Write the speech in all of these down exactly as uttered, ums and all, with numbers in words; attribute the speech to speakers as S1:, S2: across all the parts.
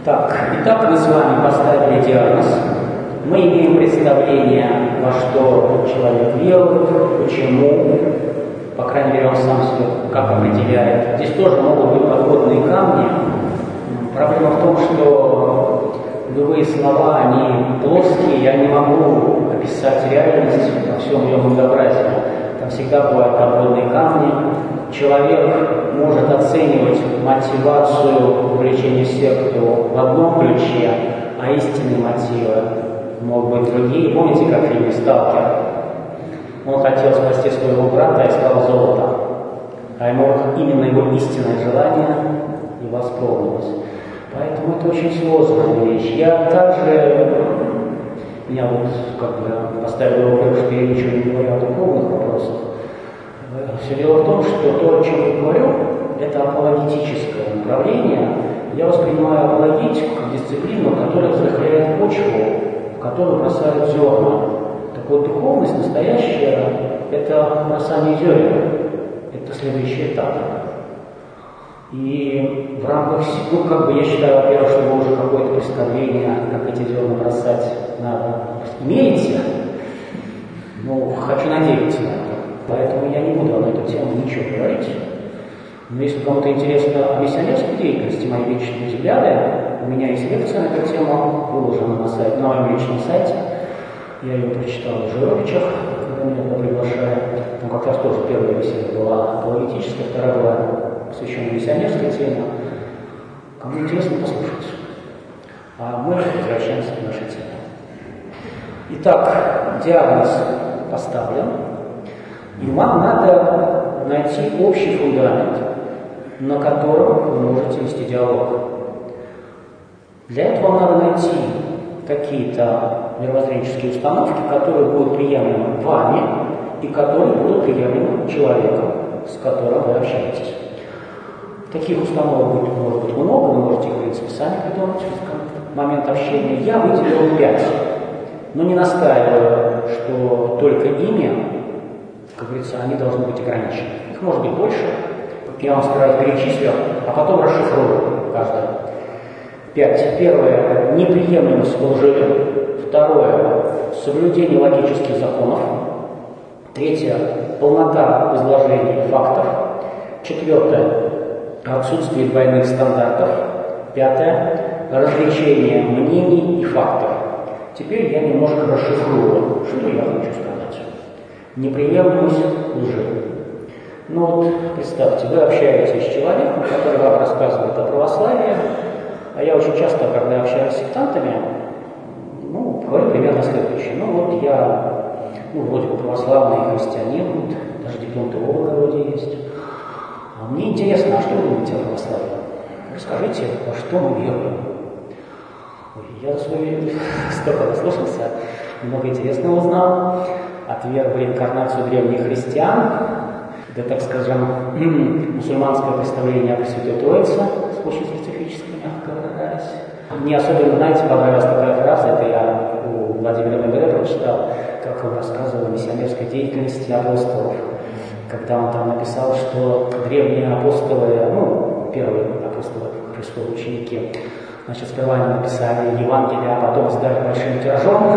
S1: Так, итак, мы с вами поставили диагноз. Мы имеем представление, во что человек верует, почему, по крайней мере, он сам себе как определяет. Здесь тоже могут быть подводные камни. Проблема в том, что любые слова, они плоские, я не могу описать реальность во всем ее многообразии. Там всегда бывают подводные камни. Человек может оценивать мотивацию увлечения сектой в одном ключе, а истинные мотивы могут быть другие. Помните, как в фильме «Сталкер»? Он хотел спасти своего брата и искал золото, а ему именно его истинное желание и восполнилось. Поэтому это очень сложная вещь. Я также, меня вот как бы поставили вопрос, что я ничего не говорю о духовных вопросах. Все дело в том, что то, о чем я говорю, это апологетическое направление. Я воспринимаю апологетику как дисциплину, которая взрыхляет почву, в которую бросают зерна. Так вот, духовность настоящая – это бросание зерен, это следующий этап. И в рамках, ну, как бы я считаю, во-первых, что вы уже какое-то представление, как эти зерна бросать надо, имеете. Ну, хочу надеяться на это. Поэтому я не буду на эту тему ничего говорить. Но если кому-то интересно о миссионерской деятельности, мои личные взгляды, у меня есть лекция на эту тему, выложена на сайте, на моем личном сайте. Я ее прочитал в Жировичах, когда меня туда приглашали. Там как раз тоже первая беседа была апологетическая, вторая была посвящена миссионерской теме. Кому интересно, послушать. А мы возвращаемся к нашей теме. Итак, диагноз поставлен. И вам надо найти общий фундамент, на котором вы можете вести диалог. Для этого вам надо найти какие-то мировоззренческие установки, которые будут приемлемы вами и которые будут приемлемы человеком, с которым вы общаетесь. Таких установок будет, может быть много, вы можете их, в принципе, сами придумать в момент общения. Я выделил пять, но не настаиваю, что только ими, как говорится, они должны быть ограничены. Их может быть больше. Я вам сразу перечислю, а потом расшифрую каждое. Пять. Первое – неприемлемость лжи. Второе – соблюдение логических законов. Третье – полнота изложения фактов. Четвертое – отсутствие двойных стандартов. Пятое – развлечение мнений и фактов. Теперь я немножко расшифрую, что я хочу сказать. Неприемлемость лжи. Ну вот, представьте, вы общаетесь с человеком, который вам рассказывает о православии, а я очень часто, когда общаюсь с сектантами, ну, говорю примерно следующее. Ну вот я, ну, вроде бы православный христианин, вот, даже диплом теолога вроде есть. А мне интересно, а что вы думаете о православии? Расскажите, во что мы веруем. Ой, я за свою столько наслушался, много интересного узнал. От веры в реинкарнацию древних христиан, да, так скажем, мусульманское представление о Пресвятой Троице, очень специфически, мягко выражаясь. Мне особенно, знаете, понравилась такая фраза, это я у Владимира Мегре прочитал, как он рассказывал о миссионерской деятельности апостолов, когда он там написал, что древние апостолы, ну, первые апостолы, Христовы ученики, значит, сперва они написали Евангелие, а потом сдали большим тиражом.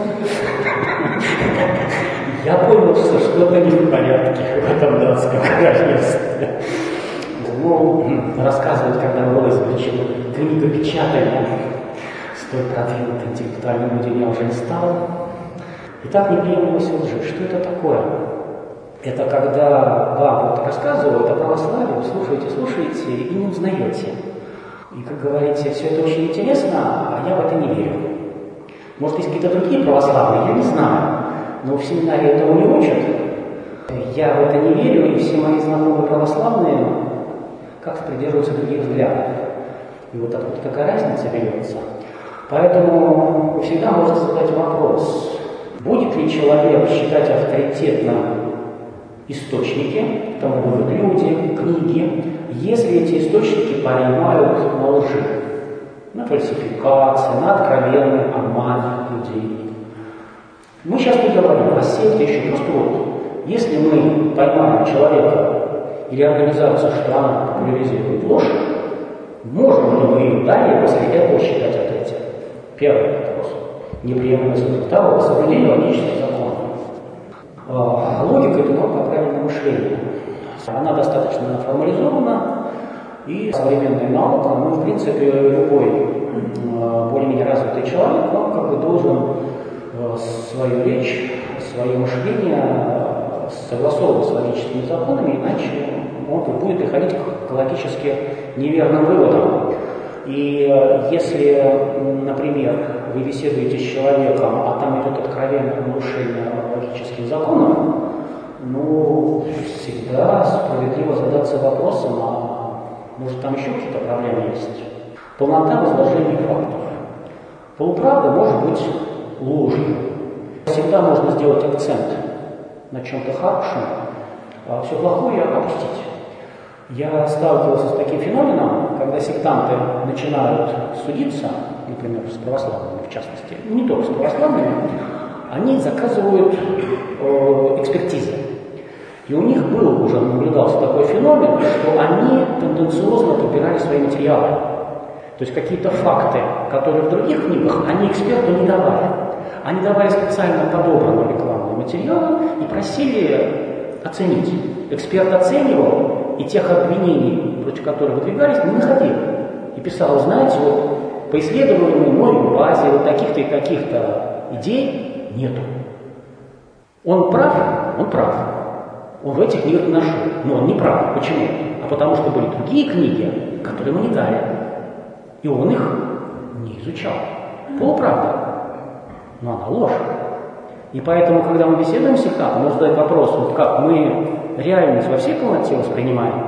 S1: Я понял, что что-то не в порядке в этом датском королевстве. Ну, рассказывать, когда было извлечено книгопечатание, столь продвинутой интеллектуальной люди я уже не стал. Итак, неприемлемость лжи. Что это такое? Это когда вам вот рассказывают о православии, вы слушаете, слушаете и не узнаете. И, как говорите, все это очень интересно, а я в это не верю. Может, есть какие-то другие православные, я не знаю. Но в семинаре этого не учат. Я в это не верю, и все мои знакомые православные как-то придерживаются других взглядов. И вот откуда такая разница берется. Поэтому вы всегда можете задать вопрос, будет ли человек считать авторитетным источники, тому будут люди, книги, если эти источники понимают на лжи, на фальсификации, на откровенный обман людей. Мы сейчас не говорим о секте еще, просто вот, если мы поймаем человека или организацию, что она популяризирует ложь, Можем ли мы далее после этого считать открытие? Первый вопрос. Неприемлемый смысл. Второй. Соблюдение логических законов. Логика – это наука правильного мышления. Она достаточно формализована, и современная наука, ну, в принципе, любой более-менее развитый человек, он как бы должен свою речь, свое мышление согласовывать с логическими законами, иначе он будет приходить к логически неверным выводам. И если, например, вы беседуете с человеком, а там идет откровенное нарушение логических законов, ну, всегда справедливо задаться вопросом, а может там еще какие-то проблемы есть? Полнота в изложении фактов. Полуправда может быть ложью. Всегда можно сделать акцент на чем-то хорошем, а все плохое опустить. Я сталкивался с таким феноменом, когда сектанты начинают судиться, например, с православными в частности, не только с православными, они заказывают э, экспертизы. И у них был уже наблюдался такой феномен, что они тенденциозно подбирали свои материалы. То есть какие-то факты, которые в других книгах, они эксперту не давали. Они давали специально подобранные рекламные материалы и просили оценить. Эксперт оценивал, и тех обвинений, против которых выдвигались, не находил. И писал, знаете, вот по исследованию мной базе вот таких-то и таких-то идей нету. Он прав? Он прав. Он в этих книгах не нашел. Но он не прав. Почему? А потому что были другие книги, которые ему не дали. И он их не изучал. Полуправда. Но она ложь. И поэтому, когда мы беседуем с сектантом, можно задать вопрос, вот как мы реальность во всей полноте воспринимаем?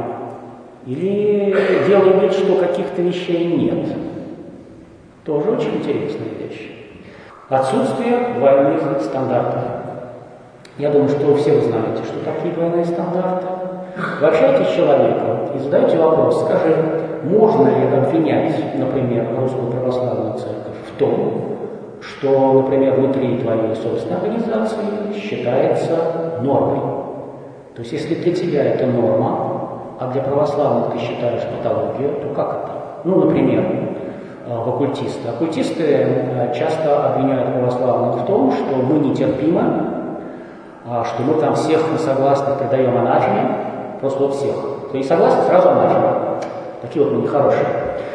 S1: Или делаем вид, что каких-то вещей нет? Тоже очень интересная вещь. Отсутствие двойных стандартов. Я думаю, что все вы знаете, что такие двойные стандарты. Вы общаетесь с человеком и задаете вопрос, скажи, можно ли обвинять, например, Русскую Православную Церковь в том, что, например, внутри твоей собственной организации считается нормой. То есть, если для тебя это норма, а для православных ты считаешь патологию, то как это? Ну, например, в оккультисты. Оккультисты часто обвиняют православных в том, что мы нетерпимы, что мы там всех несогласных предаем анафеме, просто вот всех. Кто не согласен, сразу анафема. Такие вот мы нехорошие.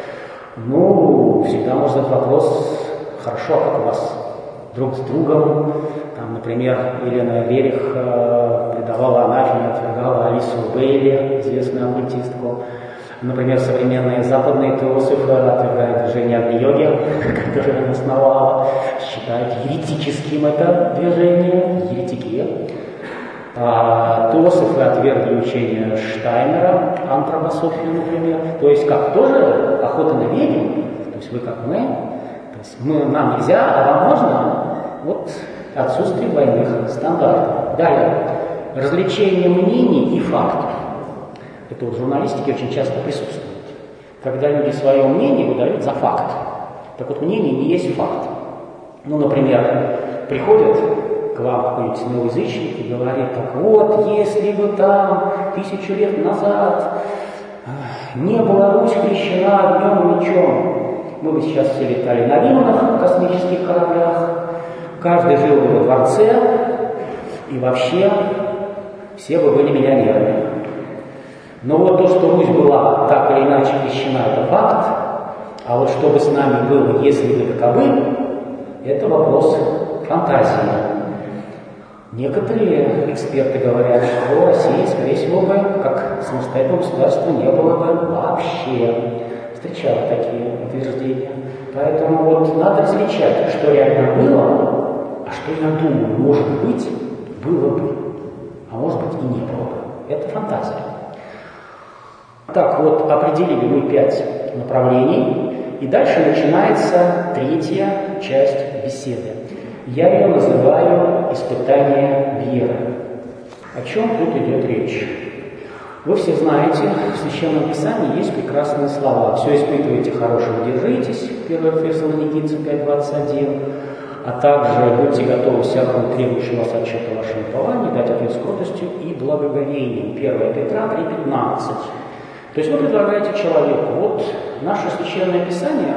S1: Ну, всегда можно задать вопрос, хорошо, а как у вас друг с другом? Там, например, Елена Верих э, предавала анафеме, отвергала Алису Бейли, известную оккультистку. Например, современные западные теософы отвергают движение Агни-йоги, которое она основала, считают еретическим это движение, еретики. А теософы отвергли учение Штайнера, антропософию, например. То есть как, тоже охота на ведьм, то есть вы как мы, то есть мы, нам нельзя, а вам можно. Вот отсутствие двойных стандартов. Далее, развлечение мнений и фактов. Это вот в журналистике очень часто присутствует. Когда люди свое мнение выдают за факт. Так вот, мнение не есть факт. Ну, например, приходят к вам какой-нибудь неоязычник и говорит, так вот, если бы там тысячу лет назад не была Русь крещена огнем и мечом, мы бы сейчас все летали на Виманах, космических кораблях, каждый жил бы во дворце, и вообще все бы были миллионерами. Но вот то, что Русь была так или иначе крещена, это факт, а вот что бы с нами было, если бы таковы, это вопрос фантазии. Некоторые эксперты говорят, что России, скорее всего, бы, как самостоятельного государства, не было бы вообще. Встречал такие утверждения. Поэтому вот надо различать, что реально было, а что, я думаю, может быть, было бы, а может быть и не было бы. Это фантазия. Так вот, определили мы пять направлений, и дальше начинается третья часть беседы. Я ее называю «Испытание веры». О чем тут идет речь? Вы все знаете, в Священном Писании есть прекрасные слова. «Все испытывайте, хорошего держитесь», первое Фессалоникийцам пять двадцать один, а также «Будьте готовы всякому требующему вас отчета вашему упованию, дать ответ с кротостью и благоговением», первое Петра три пятнадцать. То есть вы предлагаете человеку, вот наше Священное Писание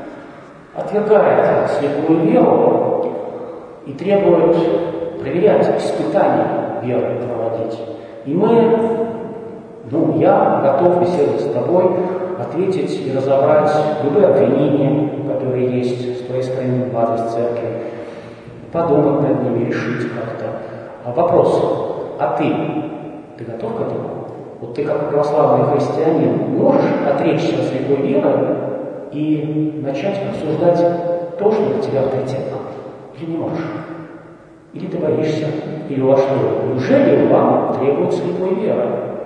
S1: отвергает слепую веру и требует проверять испытания веры проводить. И мы, ну, я готов беседовать с тобой, ответить и разобрать любые обвинения, которые есть с твоей стороны в адрес церкви, подумать над ними, решить как-то. А вопрос, а ты, ты готов к этому? Вот ты, как православный христианин, можешь отречься от слепой веры и начать обсуждать то, что для тебя авторитетно? Или не можешь? Или ты боишься? Или во что? Неужели вам требует слепой веры?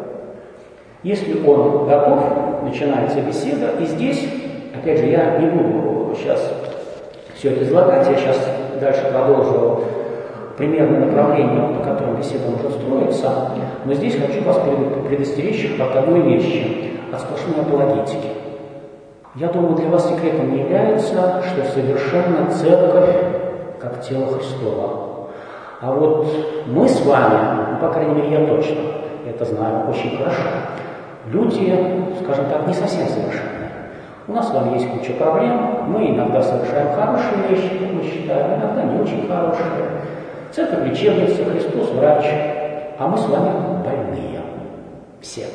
S1: Если он готов, начинается беседа, и здесь, опять же, я не буду сейчас все это излагать, я сейчас дальше продолжу примерное направление, по которому беседа может строиться, но здесь хочу вас предостеречь от одной вещи, от сплошной апологетики. Я думаю, для вас секретом не является, что совершенно церковь как тело Христово. А вот мы с вами, ну, по крайней мере, я точно это знаю очень хорошо, люди, скажем так, не совсем совершенные. У нас с вами есть куча проблем, мы иногда совершаем хорошие вещи, как мы считаем, иногда не очень хорошие. Церковь лечебница, Христос врач, а мы с вами больные. Все.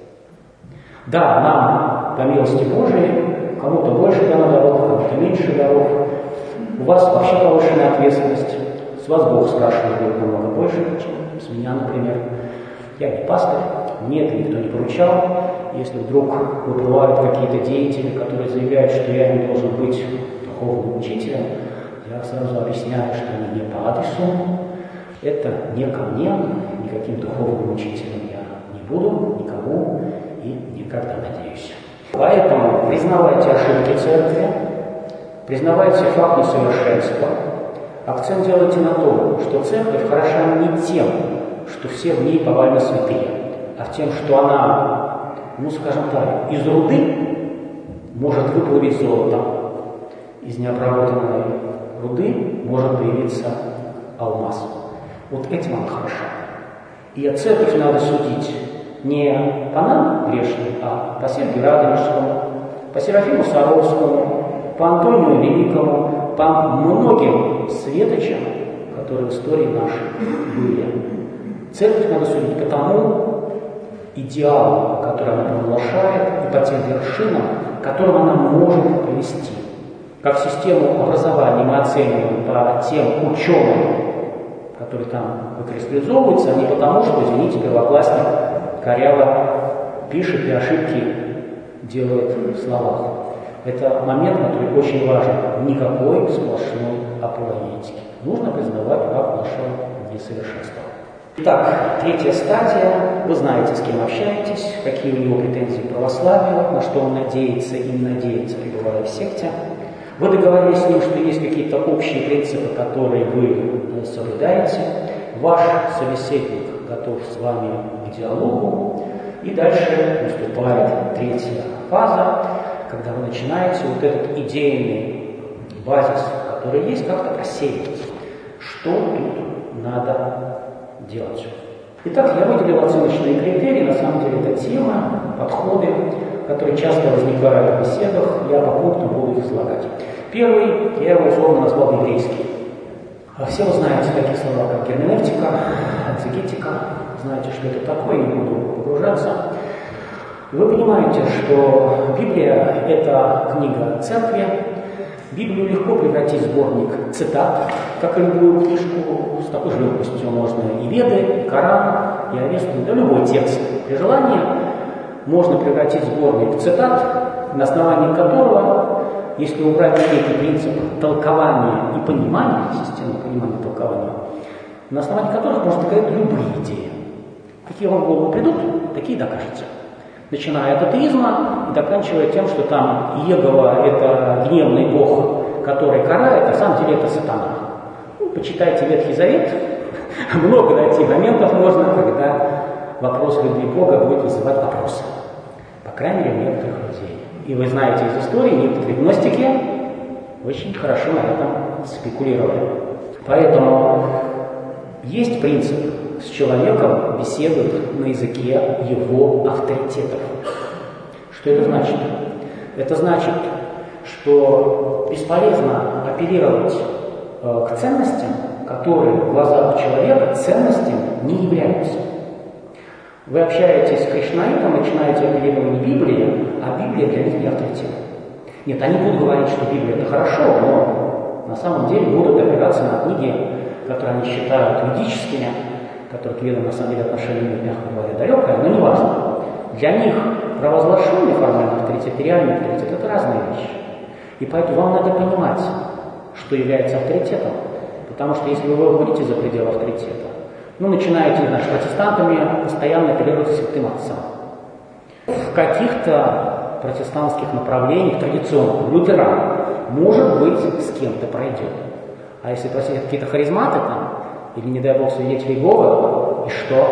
S1: Да, нам, по милости Божией, кому-то больше дано даров, кому-то меньше даров. У вас вообще повышенная ответственность. С вас Бог спрашивает намного больше, чем с меня, например. Я не пастырь, мне это никто не поручал. Если вдруг выплывают какие-то деятели, которые заявляют, что я не должен быть духовным учителем, я сразу объясняю, что они не по адресу. Это не ко мне, никаким духовным учителем я не буду, никому и никогда, надеюсь. Поэтому признавайте ошибки церкви, признавайте факт несовершенства. Акцент делайте на том, что церковь хороша не тем, что все в ней повально святые, а тем, что она, ну скажем так, из руды может выплавить золото, из необработанной руды может появиться алмаз. Вот этим она хороша. И от церковь надо судить не по нам грешным, а по Сергию Радонежскому, по Серафиму Саровскому, по Антонию Великому, по многим светочам, которые в истории нашей были. Церковь надо судить по тому идеалу, который она провозглашает, и по тем вершинам, к которым она может привести. Как систему образования мы оцениваем по тем ученым, которые там выкристаллизовываются, а не потому, что, извините, первоклассник коряво пишет и ошибки делает в словах. Это момент, который очень важен. Никакой сплошной апологетики. Нужно признавать факт нашего несовершенства. Итак, третья стадия. Вы знаете, с кем общаетесь, какие у него претензии к православию, на что он надеется и не надеется, пребывая в секте. Вы договорились с ним, что есть какие-то общие принципы, которые вы соблюдаете. Ваш собеседник готов с вами к диалогу. И дальше наступает третья фаза, когда вы начинаете вот этот идейный базис, который есть, как-то просеивать. Что тут надо делать? Итак, я выделил оценочные критерии. На самом деле это тема, подходы, которые часто возникают в беседах. Я по пунктам буду их излагать. Первый, я его условно назвал еврейский. Все вы знаете такие слова, как герменевтика, экзегетика. Знаете, что это такое, не буду погружаться. Вы понимаете, что Библия – это книга церкви. Библию легко превратить в сборник цитат, как и любую книжку. С такой же легкостью можно и Веды, и Коран, и Авесту, да любой текст. При желании можно превратить в сборник цитат, на основании которого, если убрать эти принципы толкования и понимания, системы понимания и толкования, на основании которых можно доказать любые идеи. Какие вам в голову придут, такие докажете. Начиная от атеизма и заканчивая тем, что там Иегова – это гневный бог, который карает, а на самом деле это сатана. Ну, почитайте Ветхий Завет, много найти моментов можно, когда вопрос любви Бога будет вызывать вопросы. По крайней мере, у некоторых людей. И вы знаете из истории, некоторые гностики очень хорошо на этом спекулировали. Поэтому есть принцип. С человеком беседуют на языке его авторитетов. Что это значит? Это значит, что бесполезно апеллировать э, к ценностям, которые в глазах человека ценностями не являются. Вы общаетесь с кришнаитом, начинаете апеллировать не Библии, а Библия для них не авторитет. Нет, они будут говорить, что Библия это хорошо, но на самом деле будут опираться на книги, которые они считают ведическими, которые к ведам на самом деле отношения имеют, мягко говоря, далекое, но не важно. Для них провозглашенный формальный авторитет и реальный авторитет – это разные вещи. И поэтому вам надо понимать, что является авторитетом. Потому что если вы выходите за пределы авторитета, ну, начинаете, не знаю, с протестантами постоянно апеллировать к святым отцам. В каких-то протестантских направлениях, традиционных, лютеран, может быть, с кем-то пройдет. А если просить какие-то харизматы там, или, не дай бог, свидетелей Иеговы, и что?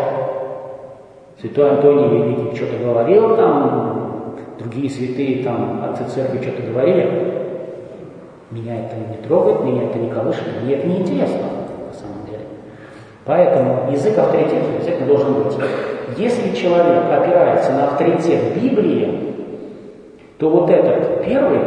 S1: Святой Антоний Великий что-то говорил там, другие святые там, отцы церкви что-то говорили. Меня это не трогает, меня это не колышет, мне это не интересно, на самом деле. Поэтому язык авторитета обязательно должен быть. Если человек опирается на авторитет Библии, то вот этот первый,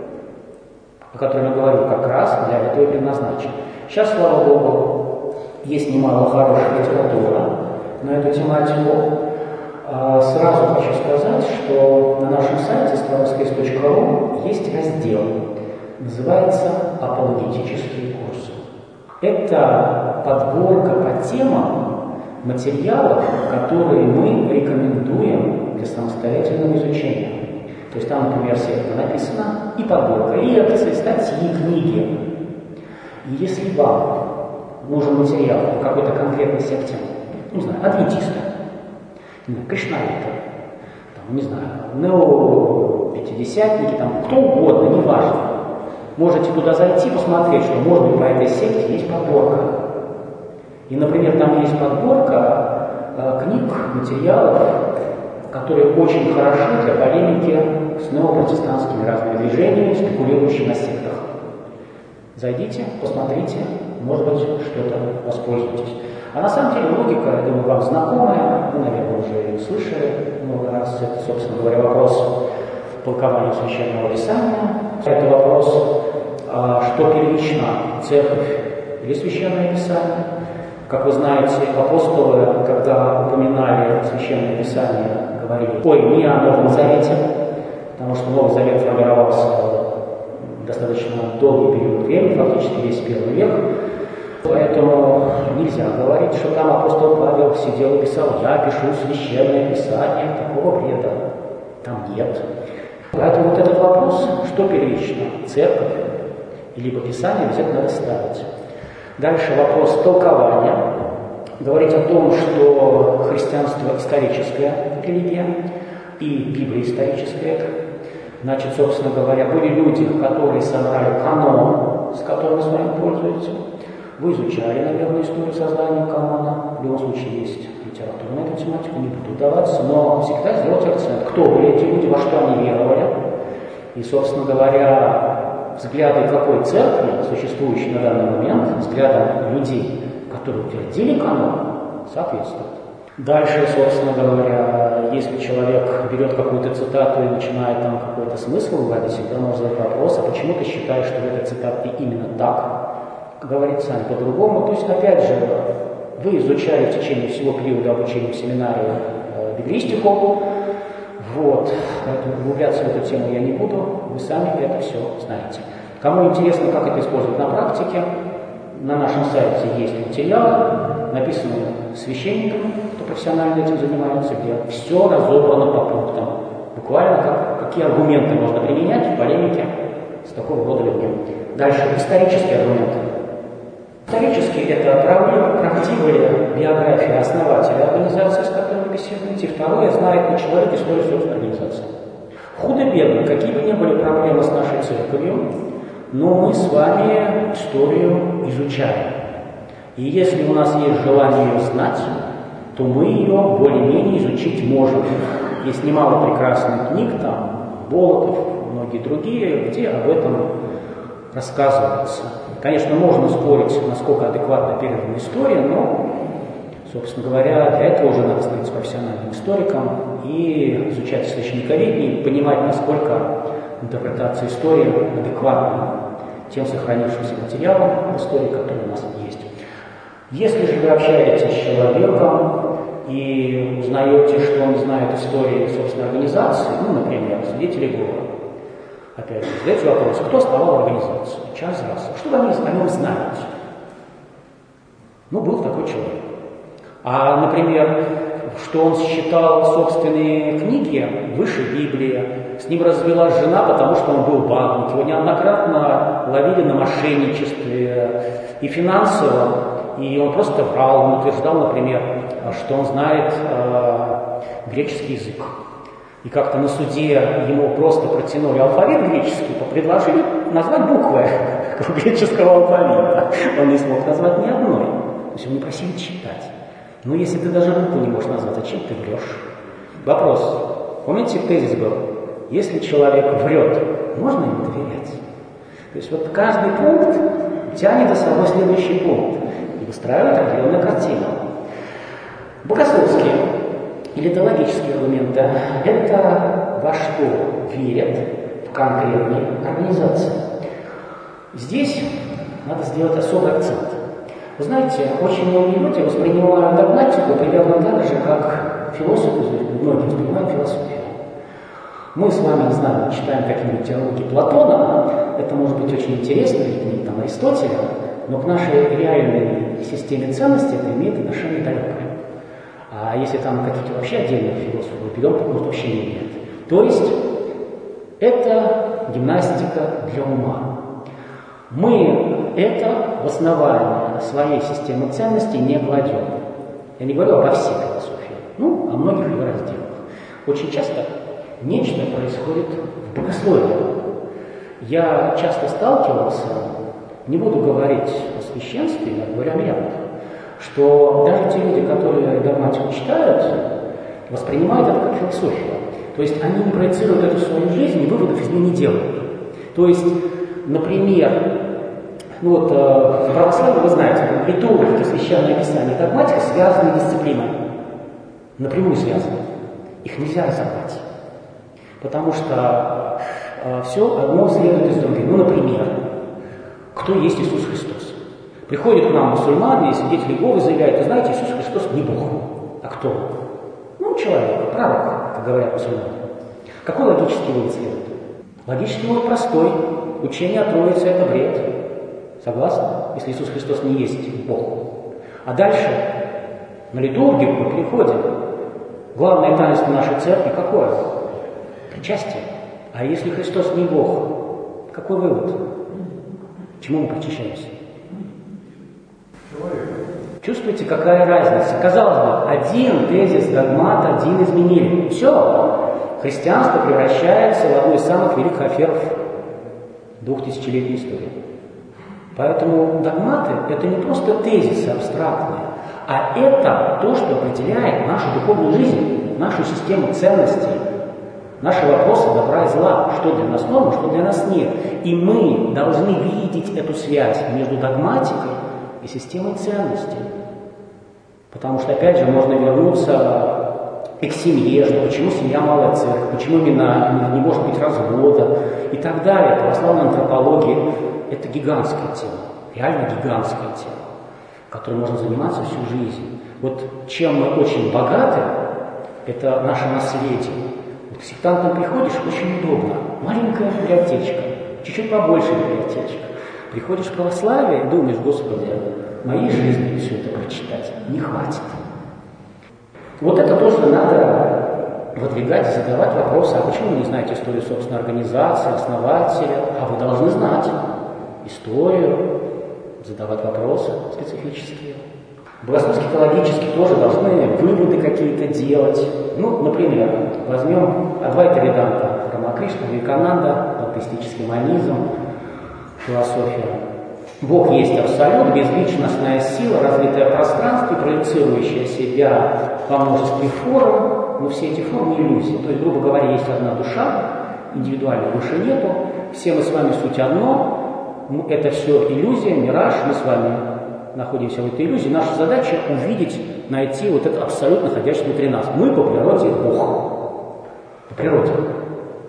S1: о котором я говорю, как раз для этого и предназначен. Сейчас, слава Богу, есть немало хорошей литературы на эту тематику. Сразу хочу сказать, что на нашем сайте староскрис точка ру есть раздел, называется «Апологетические курсы». Это подборка по темам материалов, которые мы рекомендуем для самостоятельного изучения. То есть там, например, секта написана, и подборка лекций, статьи, книги. И если вам нужен материал по какой-то конкретной секте, не знаю, адвентисты, кришнаиты, там, не знаю, неопятидесятники, там, кто угодно, неважно, можете туда зайти, посмотреть, что можно по этой секте есть подборка. И, например, там есть подборка э, книг, материалов, которые очень хороши для полемики с неопротестантскими разными движениями, спекулирующими на сектах. Зайдите, посмотрите, может быть, что-то воспользуйтесь. А на самом деле логика, я думаю, вам знакомая, вы, наверное, уже ее слышали много раз. Это, собственно говоря, вопрос толкования Священного Писания. Это вопрос, что первично, церковь или Священное Писание. Как вы знаете, апостолы, когда упоминали Священное Писание, говорили: ой, не о Новом Завете, потому что Новый Завет формировался достаточно долгий период времени, фактически весь первый век. Поэтому нельзя говорить, что там апостол Павел сидел и писал: я пишу Священное Писание, такого бреда там нет. Поэтому вот этот вопрос, что первично, церковь либо Писание, обязательно надо ставить. Дальше вопрос толкования. Говорить о том, что христианство историческая религия и Библия историческая. Значит, собственно говоря, были люди, которые собрали канон, с которым вы с вами пользуетесь. Вы изучали, наверное, историю создания канона. В любом случае есть литература на эту тематику, не буду вдаваться, но всегда сделать акцент, кто были эти люди, во что они веровали. И, собственно говоря, взгляды какой церкви, существующей на данный момент, взглядам людей, которые утвердили канон, соответствуют. Дальше, собственно говоря, если человек берет какую-то цитату и начинает там какой-то смысл выводить, всегда можно задать вопрос: а почему ты считаешь, что в этой цитате именно так говорится, а не по-другому? То есть, опять же, вы изучали в течение всего периода обучения в семинаре э, библистику, вот, поэтому углубляться в эту тему я не буду, вы сами это все знаете. Кому интересно, как это использовать на практике, на нашем сайте есть материалы, написанные священниками, кто профессионально этим занимается, где все разобрано по пунктам. Буквально как, какие аргументы можно применять в полемике с такого рода людьми. Дальше исторические аргументы. Исторически это правдивые биографии основателя организации, с которой вы беседуете. И второе, знает ли человек историю собственной организации. Худо-бедно, какие бы ни были проблемы с нашей церковью, но мы с вами историю изучаем. И если у нас есть желание ее знать, то мы ее более-менее изучить можем. Есть немало прекрасных книг, там, Болотов, многие другие, где об этом рассказывается. Конечно, можно спорить, насколько адекватно передана история, но, собственно говоря, для этого уже надо становиться профессиональным историком и изучать источниковедение, и понимать, насколько интерпретация истории адекватна тем сохранившимся материалам в истории, которые у нас есть. Если же вы общаетесь с человеком и узнаете, что он знает истории собственной организации, ну, например, свидетели Иеговы, опять же, задаете вопрос, кто основал организацию? Чарльз Рассел. Что вы о нем знаете? Ну, был такой человек. А, например, что он считал собственные книги выше Библии, с ним развелась жена, потому что он был банк, его неоднократно ловили на мошенничестве и финансово, и он просто врал, он утверждал, например, что он знает э, греческий язык. И как-то на суде ему просто протянули алфавит греческий, предложили назвать буквы греческого алфавита. Он не смог назвать ни одной. То есть его не просили читать. Но если ты даже букву не можешь назвать, зачем ты врешь? Вопрос. Помните, тезис был? Если человек врет, можно ему доверять? То есть вот каждый пункт тянет за собой следующий пункт и выстраивает определенную картину. Богословские или теологические аргументы – это во что верят в конкретной организации. Здесь надо сделать особый акцент. Вы знаете, очень многие люди воспринимают догматику примерно так же, как философы, многие воспринимают философию. Мы с вами, не знаю, читаем какие-нибудь диалоги Платона, это может быть очень интересно, или там Аристотеля, но к нашей реальной системе ценностей это имеет отношение далекое. А если там какие-то вообще отдельные философы берем, то может вообще не имеет. То есть это гимнастика для ума. Мы это в основании своей системы ценностей не кладем. Я не говорю обо всей философии, ну, о многих ее разделах. Очень часто нечто происходит в богословии. Я часто сталкивался, не буду говорить о священстве, я говорю о мирах, что даже те люди, которые догматику читают, воспринимают это как философию. То есть они не проецируют эту свою жизнь и выводов из нее не делают. То есть, например, ну вот, э, в православии, вы знаете, литургия, священное писание и догматика связаны дисциплины. Напрямую связаны. Их нельзя разобрать. Потому что э, все одно следует из другого. Ну, например, кто есть Иисус Христос? Приходят к нам мусульмане, и свидетели Иеговы заявляют, вы знаете, Иисус Христос не Бог. А кто? Ну, человек, пророк, как говорят мусульмане. Какой логический вывод следует? Логический вывод простой. Учение о Троице – это бред. Согласны? Если Иисус Христос не есть Бог. А дальше на литургию мы переходим. Главное таинство нашей церкви какое? Причастие. А если Христос не Бог, какой вывод? Чему мы причащаемся? Чувствуете, какая разница? Казалось бы, один тезис догмата, один изменили. Все. Христианство превращается в одну из самых великих афер двухтысячелетней истории. Поэтому догматы – это не просто тезисы абстрактные, а это то, что определяет нашу духовную жизнь, нашу систему ценностей, наши вопросы добра и зла, что для нас норма, что для нас нет. И мы должны видеть эту связь между догматикой и системой ценностей. Потому что, опять же, можно вернуться и к семье, что почему семья малая церковь, почему именно не может быть развода и так далее. Православная антропология – это гигантская тема, реально гигантская тема, которой можно заниматься всю жизнь. Вот чем мы очень богаты, это наше наследие. Вот к сектантам приходишь, очень удобно. Маленькая библиотечка, чуть-чуть побольше библиотечка. Приходишь в православие и думаешь, Господи, моей жизни все это прочитать не хватит. Вот это то, что надо выдвигать и задавать вопросы, а почему вы не знаете историю собственной организации, основателя? А вы должны знать историю, задавать вопросы специфические. Богословские, теологические тоже должны выводы какие-то делать. Ну, например, возьмем Адвайта Веданта, Рамакришна, Вивекананда, атеистический монизм, философия. Бог есть абсолют, безличностная сила, развитое пространство, проецирующая себя во множестве форм, но все эти формы иллюзии. То есть, грубо говоря, есть одна душа, индивидуальной души нету, все мы с вами суть одно, это все иллюзия, мираж, мы с вами находимся в этой иллюзии. Наша задача увидеть, найти вот этот абсолют, находящийся внутри нас. Мы по природе Бог. По природе.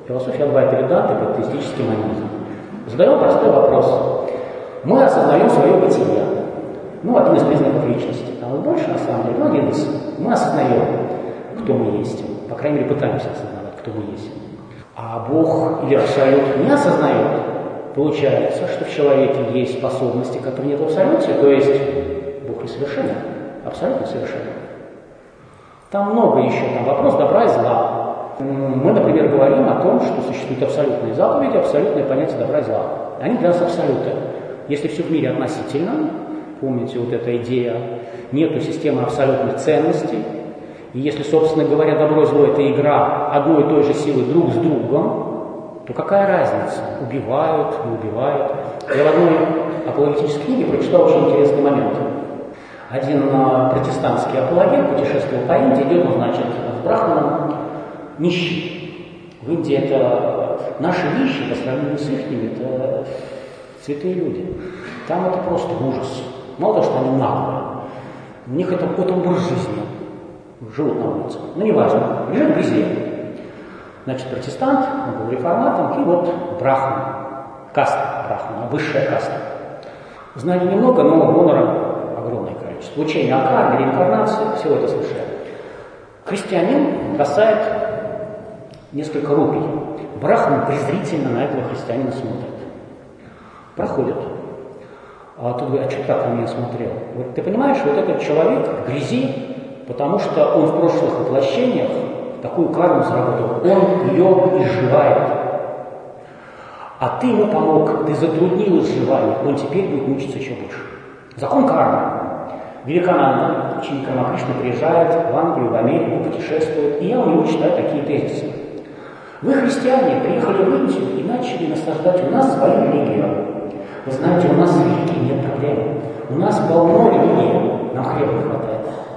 S1: Философия Адвайта-Веданты – пантеистический монизм. Задаем простой вопрос. Мы осознаем свое бытие. Ну, один из признаков личности. Там и больше, на самом деле, но один из. Мы осознаем, кто мы есть. По крайней мере, пытаемся осознавать, кто мы есть. А Бог или Абсолют не осознает. Получается, что в человеке есть способности, которые нет в Абсолюте, то есть Бог несовершенен, Абсолют несовершенен. Там много еще, там вопрос добра и зла. Мы, например, говорим о том, что существуют абсолютные заповеди, абсолютное понятие добра и зла. Они для нас абсолюты. Если все в мире относительно, помните вот эта идея, нету системы абсолютных ценностей, и если, собственно говоря, добро и зло – это игра одной и той же силы друг с другом, то какая разница, убивают, не убивают. Я в одной апологетической книге прочитал очень интересный момент. Один а, протестантский апологет путешествовал по Индии, идет, он, значит, с брахманом нищий. В Индии это наши нищие, по сравнению с их, это святые люди. Там это просто ужас. Мало того, что они наглые, у них это какой-то образ жизни. Живут на улице. Ну, неважно, лежит в грязи. Значит, протестант, он был реформатом, и вот брахман, каста брахмана, высшая каста. Знаний немного, но гонора огромное количество. Учение о карме, реинкарнации, всего это слышали. Христианин бросает несколько рупий. Брахман презрительно на этого христианина смотрит. Проходит. А тут говорит, а что так на меня смотрел? Вот ты понимаешь, вот этот человек в грязи, потому что он в прошлых воплощениях такую карму заработал, он ее изживает. А ты ему помог, ты затруднил изживание, он теперь будет мучиться еще больше. Закон кармы. Вивекананда, ученик Рамакришны, приезжает в Англию, в Америку, путешествует, и я у него читаю такие тезисы. Вы, христиане, приехали в Индию и начали насаждать у нас свою религию. Вы знаете, у нас с религией нет проблем. У нас полно религии, нам хлеба не хватает.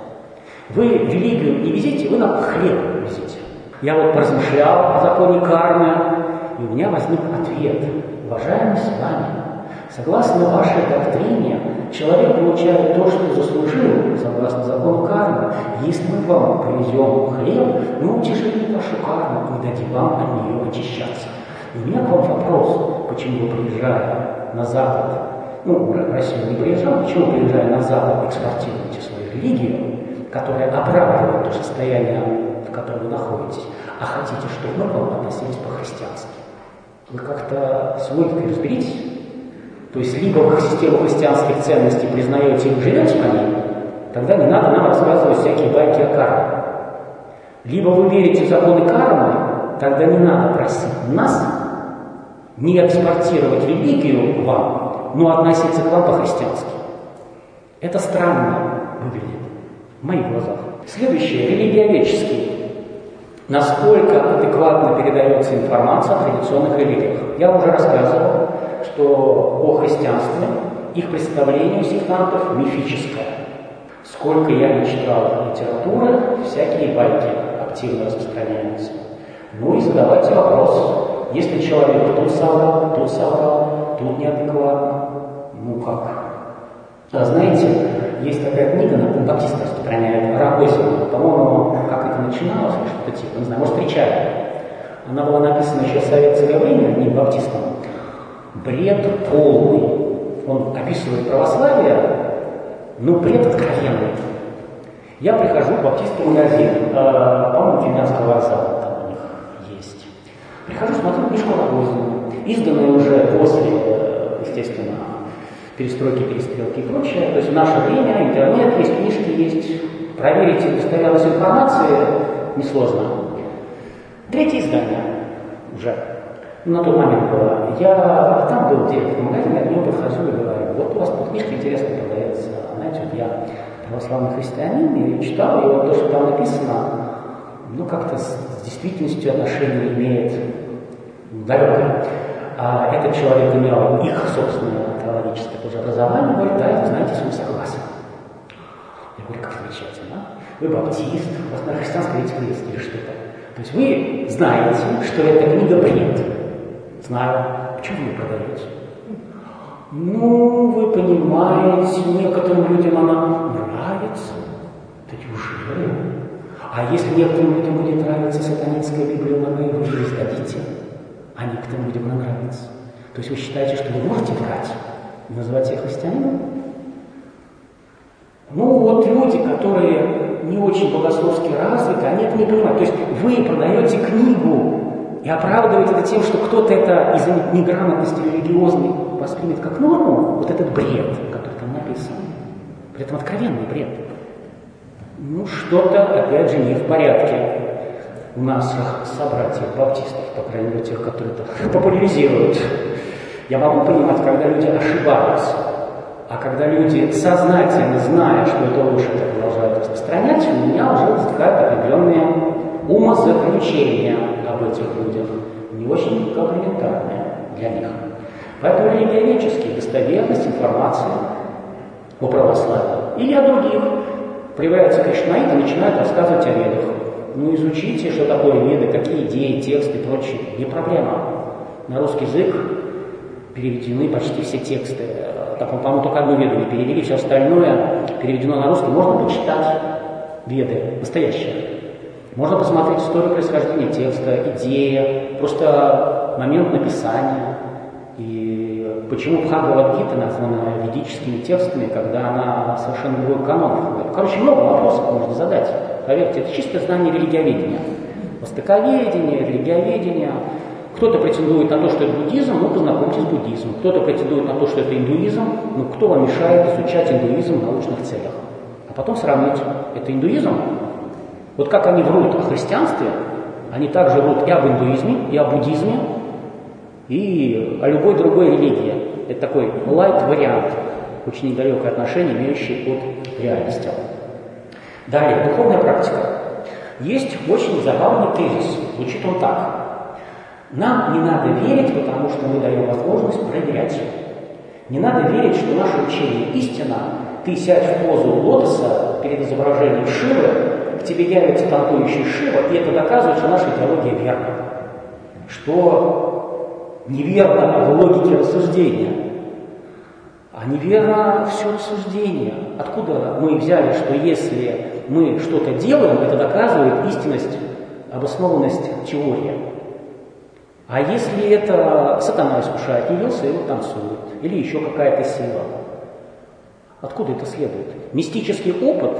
S1: Вы религию не везите, вы нам хлеб везите. Я вот поразмышлял о законе кармы, и у меня возник ответ. Уважаемые с вами, согласно вашей доктрине, человек получает то, что заслужил, согласно закону кармы. Если мы вам привезем хлеб, мы утяжелим вашу карму и дадим вам от нее очищаться. И у меня к вам вопрос, почему вы, приезжая на Запад, ну, в Россию не приезжал, почему, приезжая на Запад, экспортируете свою религию, которая оправдывает то состояние, в котором вы находитесь, а хотите, чтобы мы к вам относились по-христиански. Вы как-то с логикой разберитесь? То есть либо вы систему христианских ценностей признаете и живете по ней, тогда не надо нам рассказывать всякие байки о карме. Либо вы верите в законы кармы, тогда не надо просить нас не экспортировать религию вам, но относиться к вам по-христиански. Это странно выглядит в моих глазах. Следующее, религиоведческий. Насколько адекватно передается информация о традиционных религиях. Я уже рассказывал, что о христианстве их представление у сектантов мифическое. Сколько я не читал литературы, всякие байки активно распространяются. Ну и задавайте вопрос, если человек тут соврал, тут соврал, тут неадекватно, ну как? А знаете, есть такая книга, баптист распространяет, Рагозина, по-моему, как это начиналось, что-то типа, не знаю, может, встречали. Она была написана еще в советское время, не баптистом. Бред полный. Он описывает православие, но бред откровенный. Я прихожу в баптистский магазин, э, по-моему, Финляндского вокзала там у них есть. Прихожу, смотрю книжку Рагозина, изданную уже после, естественно, перестройки, перестрелки и прочее. То есть в наше время интернет есть, книжки есть. Проверить достоверность информации несложно. Третье издание уже. На тот момент было. Я там был директор магазина, я к нему подхожу и говорю, вот у вас тут книжка интересно продается. Знаете, вот я православный христианин, и читал, и вот то, что там написано, ну как-то с, с действительностью отношения имеет далекое. А этот человек имел их собственное теологическое тоже образование, говорит, да, это, знаете, с вами согласен. Я говорю, как замечательно. Вы баптист, у вас на христианском языке есть или что-то. То есть вы знаете, что эта книга бред. Знаю. Почему вы ее продаете? Ну, вы понимаете, некоторым людям она нравится. Да неужели? А если некоторым людям будет нравиться сатанинская Библия, вы ее издадите? а некоторым людям она нравится. То есть вы считаете, что вы можете врать и называть себя христианином? Ну вот люди, которые не очень богословски развиты, они это не понимают. То есть вы продаете книгу и оправдываете это тем, что кто-то это из-за неграмотности религиозной воспримет как норму, вот этот бред, который там написан. При этом откровенный бред. Ну что-то, опять же, не в порядке у нас собратьев баптистов, по крайней мере, тех, которые это популяризируют. Я могу понимать, когда люди ошибаются, а когда люди сознательно, зная, что это лучше, это продолжают распространять, у меня уже возникают определенные умозаключения об этих людях, не очень комплиментарные для них. Поэтому религиоведческие достоверность информации о православии или о других проявляются кришнаиты и начинают рассказывать о ведах. Ну изучите, что такое веды, какие идеи, тексты и прочее. Не проблема. На русский язык переведены почти все тексты. Так, по-моему, только одну веду не перевели, все остальное переведено на русский. Можно почитать веды настоящие. Можно посмотреть историю происхождения текста, идеи, просто момент написания. И почему Бхагавад-гита названа ведическими текстами, когда она совершенно другой канон. Короче, много вопросов можно задать. Поверьте, это чистое знание религиоведения. Востоковедение, религиоведение. Кто-то претендует на то, что это буддизм, ну познакомьтесь с буддизмом. Кто-то претендует на то, что это индуизм, ну кто вам мешает изучать индуизм в научных целях? А потом сравнить, это индуизм? Вот как они врут о христианстве, они также врут и об индуизме, и о буддизме, и о любой другой религии. Это такой лайт-вариант, очень недалекое отношение, имеющий от реальности. Далее, духовная практика. Есть очень забавный тезис, звучит он так. Нам не надо верить, потому что мы даем возможность проверять. Не надо верить, что наше учение истина. Ты сядь в позу лотоса перед изображением Шивы, к тебе явится танцующий Шива, и это доказывает, что наша идеология верна. Что неверно в логике рассуждения, а неверно все рассуждение. Откуда мы взяли, что если мы что-то делаем, это доказывает истинность, обоснованность теории? А если это сатана искушает, явился и вот танцует, или еще какая-то сила? Откуда это следует? Мистический опыт,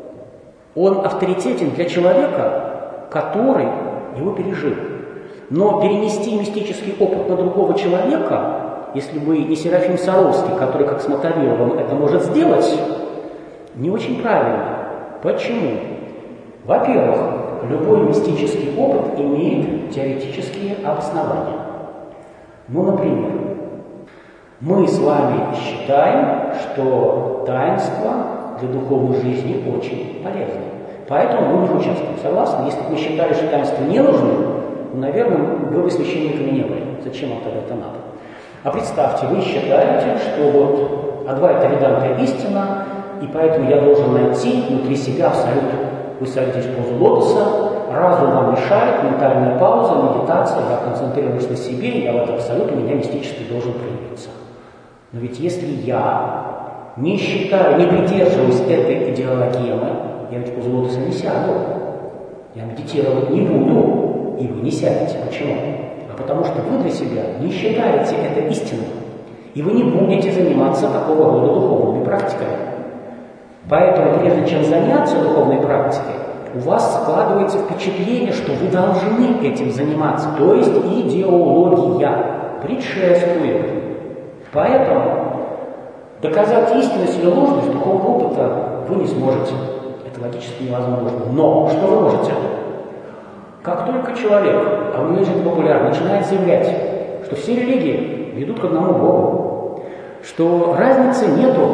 S1: он авторитетен для человека, который его пережил. Но перенести мистический опыт на другого человека, если бы не Серафим Саровский, который как с Мотовиловым это может сделать, не очень правильно. Почему? Во-первых, любой мистический опыт имеет теоретические обоснования. Ну, например, мы с вами считаем, что таинства для духовной жизни очень полезны. Поэтому мы в них участвуем. Согласны? Если бы мы считали, что таинства не нужны, ну, наверное, вы бы священниками не были. Зачем вам тогда это надо? А представьте, вы считаете, что вот Адвайта Веданта истина, и поэтому я должен найти внутри себя абсолют. Вы садитесь в позу лотоса, разум вам мешает, ментальная пауза, медитация, я концентрируюсь на себе, я в этом абсолют, у меня мистически должен проявиться. Но ведь если я не считаю, не придерживаюсь этой идеологемы, я ведь в позу лотоса не сяду, я медитировать не буду, и вы не сядете. Почему? А потому что вы для себя не считаете это истинным, и вы не будете заниматься такого рода духовными практиками. Поэтому, прежде чем заняться духовной практикой, у вас складывается впечатление, что вы должны этим заниматься, то есть идеология предшествует. Поэтому доказать истинность или ложность духовного опыта вы не сможете. Это логически невозможно. Но что вы можете? Как только человек, а в мире это популярно, начинает заявлять, что все религии ведут к одному Богу, что разницы нету,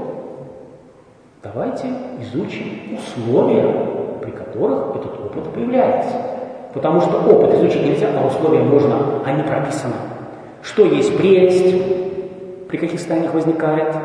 S1: давайте изучим условия, при которых этот опыт появляется. Потому что опыт изучить нельзя, а условия можно, они прописаны. Что есть прелесть, при каких состояниях возникает,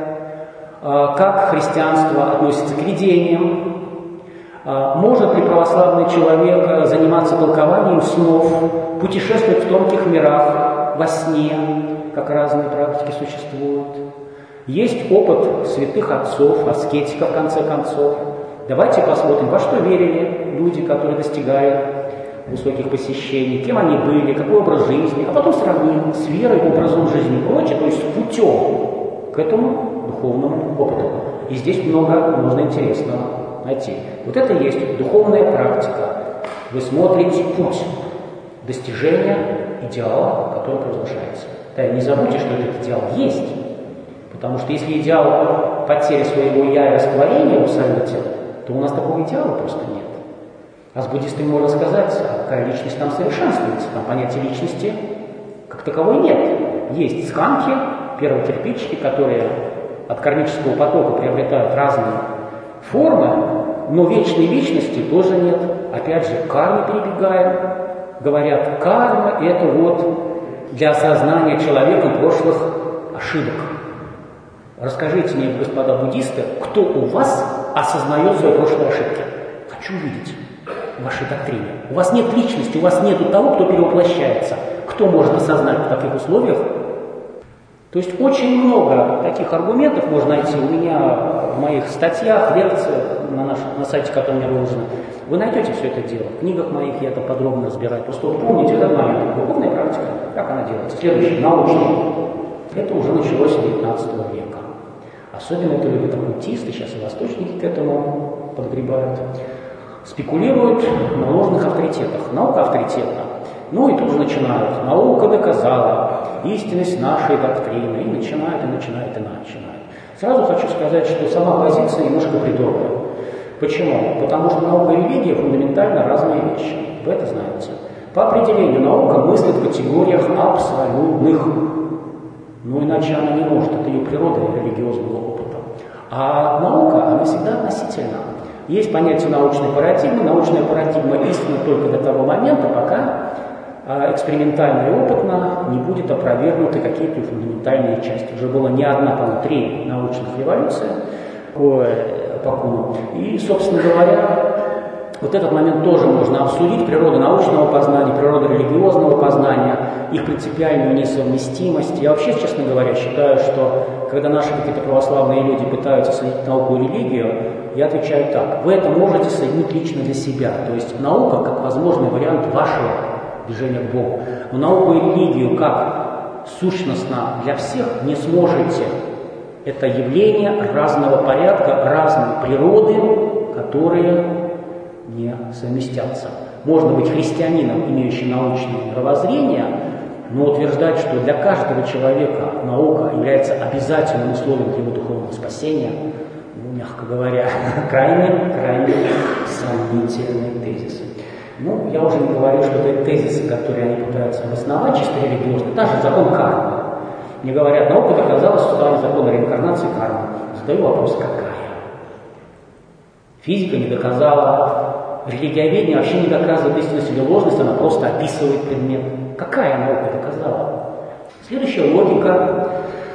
S1: как христианство относится к видениям, может ли православный человек заниматься толкованием снов, путешествовать в тонких мирах, во сне, как разные практики существуют. Есть опыт святых отцов, аскетиков, в конце концов. Давайте посмотрим, во что верили люди, которые достигали высоких посещений, кем они были, какой образ жизни, а потом сравним с верой, образом жизни и прочее, то есть с путем к этому духовному опыту. И здесь много можно интересного найти. Вот это и есть духовная практика. Вы смотрите путь достижения идеала, который провозглашается. Да, не забудьте, что этот идеал есть. Потому что если идеал потери своего я и растворения усадите, то у нас такого идеала просто нет. А с буддистами можно сказать, а какая личность там совершенствуется. Там понятия личности как таковой нет. Есть сканки, первые кирпичики, которые от кармического потока приобретают разные формы, но вечной личности тоже нет. Опять же, кармы перебегаем. Говорят, карма – это вот для осознания человеком прошлых ошибок. Расскажите мне, господа буддисты, кто у вас осознает свои прошлые ошибки? Хочу увидеть в вашей доктрине. У вас нет личности, у вас нет того, кто перевоплощается. Кто может осознать в таких условиях? То есть очень много таких аргументов можно найти у меня в моих статьях, лекциях, на, наш, на сайте, который у меня выложено. Вы найдете все это дело. В книгах моих я это подробно разбираю. Просто помните, это моя духовная практика, как она делается. Следующее, научное. Это уже началось с девятнадцатого века. Особенно это любят оккультисты, сейчас и восточники к этому подгребают. Спекулируют на ложных авторитетах. Наука авторитетна. Ну и тут же начинают. Наука доказала истинность нашей доктрины. И начинают, и начинают, и начинают. Сразу хочу сказать, что сама позиция немножко бредовая. Почему? Потому что наука и религия фундаментально разные вещи. Вы это знаете. По определению наука мыслит в категориях абсолютных. Ну иначе она не может. Это ее природа религиозного опыта. А наука, она всегда относительна. Есть понятие научной парадигмы. Научная парадигма истинна только до того момента, пока экспериментально и опытно не будет опровергнуты какие-то фундаментальные части. Уже было не одна, по-моему, три научных революции по, по Куну. И, собственно говоря, вот этот момент тоже можно обсудить. Природа научного познания, природа религиозного познания, их принципиальную несовместимость. Я вообще, честно говоря, считаю, что когда наши какие-то православные люди пытаются соединить науку и религию, я отвечаю так. Вы это можете соединить лично для себя. То есть наука как возможный вариант вашего движения к Богу. Но науку и религию как сущностно для всех не сможете. Это явления разного порядка, разной природы, которые не совместятся. Можно быть христианином, имеющим научное мировоззрение, но утверждать, что для каждого человека наука является обязательным условием для его духовного спасения, ну, мягко говоря, крайне, крайне сомнительные тезисы. Ну, я уже не говорю, что это тезисы, которые они пытаются обосновать чисто религиозно. Даже закон кармы. Мне говорят, наука доказала существование закона реинкарнации кармы. Задаю вопрос, какая? Физика не доказала, религиоведение вообще не доказывает истинность или ложность, она просто описывает предмет. Какая наука доказала? Следующая логика.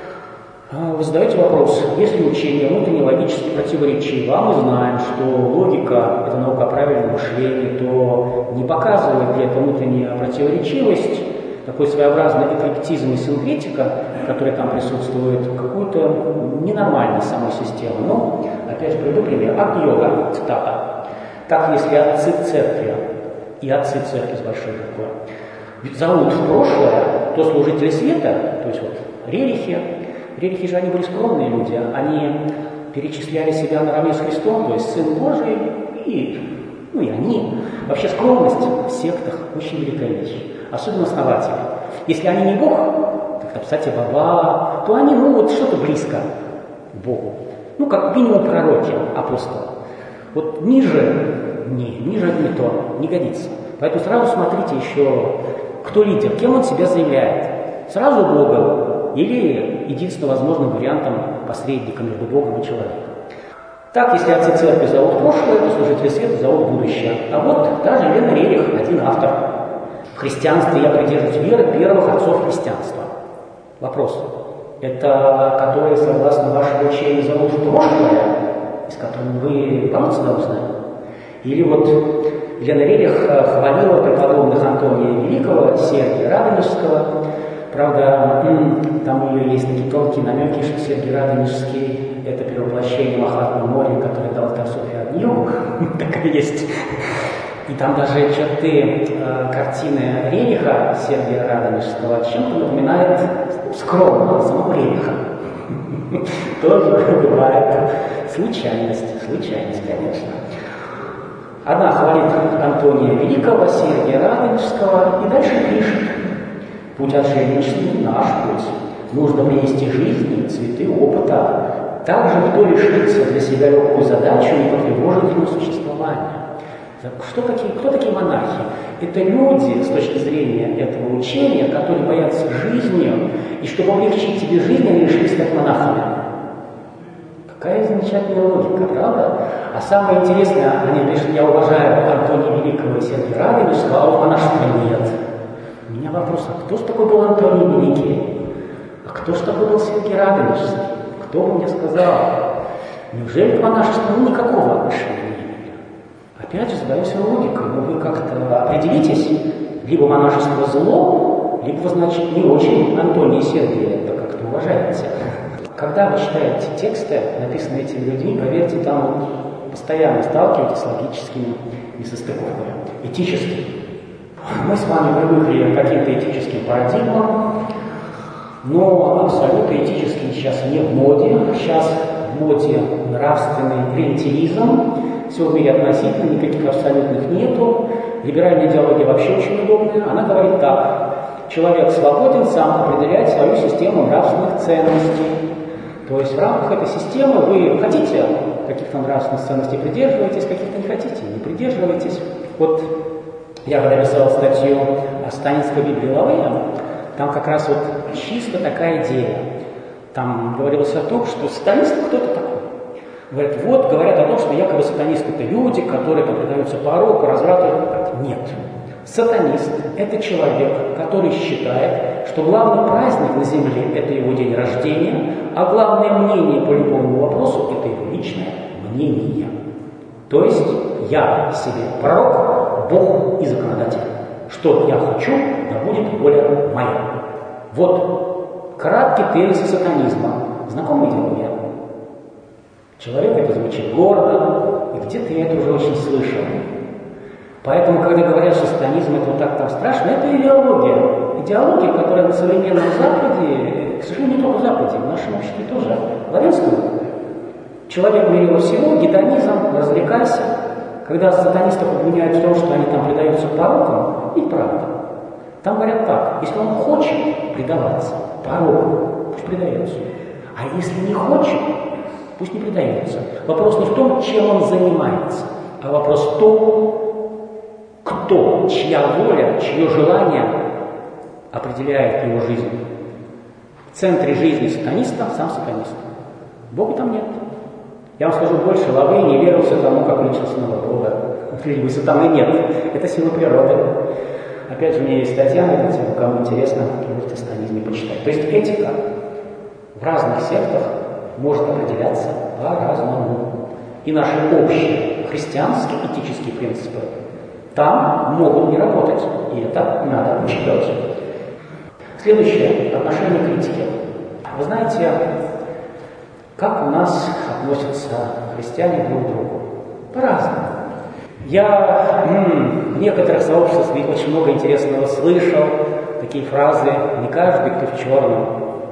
S1: Вы задаете вопрос, если учение внутренне логически противоречиво, а мы знаем, что логика – это наука о правильном мышлении, то не показывает ли это внутренняя противоречивость, такой своеобразный эклектизм и синкретика, который там присутствует, какую-то ненормальность самой системы. Но, опять же, приведу пример. Агни-йога, цитата. Так, если отцы церкви и отцы церкви с большой буквы зовут в прошлое, то служители света, то есть вот рерихи, рерихи же они были скромные люди, они перечисляли себя наравне с Христом, то есть Сын Божий, и, ну и они. Вообще скромность в сектах очень великая вещь, особенно основатели. Если они не Бог, как Тапсати Баба, то они, ну вот что-то близко к Богу. Ну, как минимум пророки, апостолы. Вот ниже, не, ниже не то, не годится. Поэтому сразу смотрите еще, кто лидер, кем он себя заявляет. Сразу Богом или единственно возможным вариантом посредника между Богом и человеком. Так, если отцы церкви зовут прошлое, то служители света зовут будущее. А вот даже Лена Рерих, один автор. В христианстве я придерживаюсь веры первых отцов христианства. Вопрос. Это которые, согласно вашему учению, зовут в прошлое, с которым вы бороться должны? Или вот Лена Рерих хвалила преподобных Антония Великого, Сергия Радонежского. Правда, там у нее есть такие тонкие намеки, что Сергий Радонежский – это перевоплощение Махатмы Мори, который дал теософию Агни-йогу. Такая есть И там даже черты э, картины Рериха Сергия Радонежского чем-то напоминает скромно самого Рериха. Тоже бывает случайность, случайность, конечно. Она хвалит Антония Великого, Сергия Радонежского и дальше пишет: «Путь отшельничества не наш путь. Нужно принести жизни, цветы опыта. Также кто решится для себя легкую задачу и потревожит ему существование». Что такие, кто такие монахи? Это люди, с точки зрения этого учения, которые боятся жизнью, и чтобы облегчить себе жизнь, они решили стать монахами. Какая замечательная логика, правда? А самое интересное, они пишут: я уважаю Антония Великого и Сергия Радонежского, а вот монашества нет. У меня вопрос: а кто же такой был Антоний Великий? А кто же такой был Сергий Радонежский? Кто бы мне сказал? Неужели к монашеству ну, никакого отношения не имели? Опять же, задаю свою логику, но вы как-то определитесь, либо монашество зло, либо вы, значит, не очень Антония и Сергия это как-то уважаете. Когда вы читаете тексты, написанные этими людьми, поверьте, там постоянно сталкиваетесь с логическими несостыковками, этическими. Мы с вами привыкли к каким-то этическим парадигмам, но абсолютно этически сейчас не в моде. Сейчас в моде нравственный релятивизм. Все в мире относительно, никаких абсолютных нету. Либеральная идеология вообще очень удобная. Она говорит так: человек свободен сам определять свою систему нравственных ценностей. То есть в рамках этой системы вы хотите каких-то нравственных ценностей, придерживаетесь, каких-то не хотите, не придерживаетесь. Вот я когда писал статью о Станинской Библии Лавея, там как раз вот чисто такая идея. Там говорилось о том, что сатанист кто-то такой. Говорят, вот, говорят о том, что якобы сатанисты — это люди, которые там предаются пороку, разврату. Нет. Сатанист — это человек, который считает, что главный праздник на земле — это его день рождения, а главное мнение по любому вопросу — это его личное мнение. То есть я себе пророк, Бог и законодатель. Что я хочу, да будет воля моя. Вот краткий тезис сатанизма. Знакомая идеология? Человек это звучит гордо, и где-то я это уже очень слышал. Поэтому, когда говорят, что сатанизм это вот так там страшно, это идеология. Идеология, которая на современном Западе, к сожалению, не только в Западе, в нашем обществе тоже главенствует. Человек мирила всего, гедонизм, развлекайся. Когда сатанистов обвиняют в том, что они там предаются порокам, неправда. Там говорят так: если он хочет предаваться порокам, пусть предается. А если не хочет, пусть не предается. Вопрос не в том, чем он занимается, а вопрос в том, кто, чья воля, чье желание определяет его жизнь. В центре жизни сатаниста сам сатанист. Бога там нет. Я вам скажу больше: Лавей не верился тому, как личностного Бога. Либо сатаны нет. Это сила природы. Опять же, у меня есть статья на эту тему, кому интересно, можете сатанизме почитать. То есть этика в разных сектах может определяться по-разному. И наши общие христианские этические принципы там могут не работать, и это надо учитывать. Следующее — отношение к критике. Вы знаете, как у нас относятся христиане друг к другу? По-разному. Я м, в некоторых сообществах очень много интересного слышал, такие фразы: «Не каждый, кто в черном».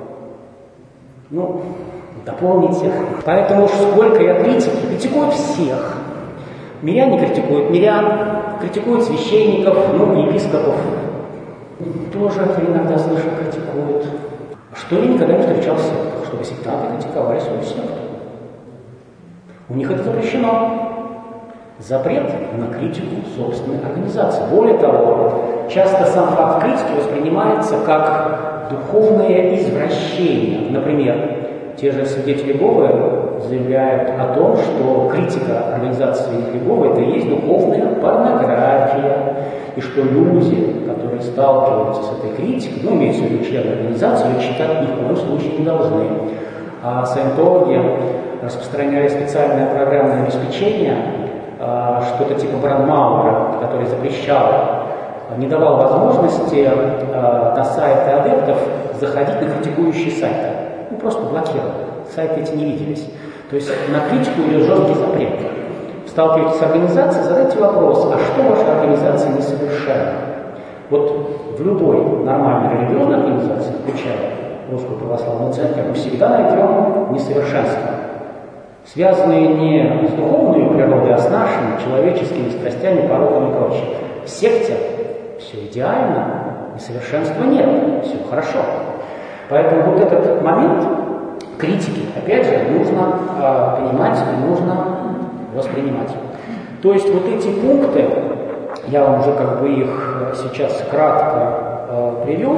S1: Ну, дополните. Поэтому уж сколько я критики, критикуют всех. Миряне критикуют мирян, критикуют священников, ну, епископов. Тоже иногда слышу, критикуют. Что я никогда не встречал в сектах, чтобы сектанты критиковали свою секту. У них это запрещено. Запрет на критику собственной организации. Более того, часто сам факт критики воспринимается как духовное извращение. Например, те же свидетели Иеговы заявляют о том, что критика организации свидетелей Иеговы — это и есть духовная порнография, и что люди, которые сталкиваются с этой критикой, ну, имеется в виду члены организации, ее читать ни в коем случае не должны. А саентологи распространяли специальное программное обеспечение, что-то типа Бранмауэра, который запрещал, не давал возможности на сайты адептов заходить на критикующие сайты. Ну, просто блокировал. Сайты эти не виделись. То есть на критику идет жесткий запрет. В сталкиваетесь с организацией, задайте вопрос, а что ваша организация несовершенна? Вот в любой нормальной религиозной организации, включая Русскую Православную Церковь, мы всегда найдем несовершенство, связанные не с духовной природой, а с нашими человеческими страстями, пороками и прочее. В секте все идеально, несовершенства нет, все хорошо. Поэтому вот этот момент критики, опять же, нужно э, понимать и нужно воспринимать. То есть вот эти пункты, я вам уже как бы их сейчас кратко э, привел.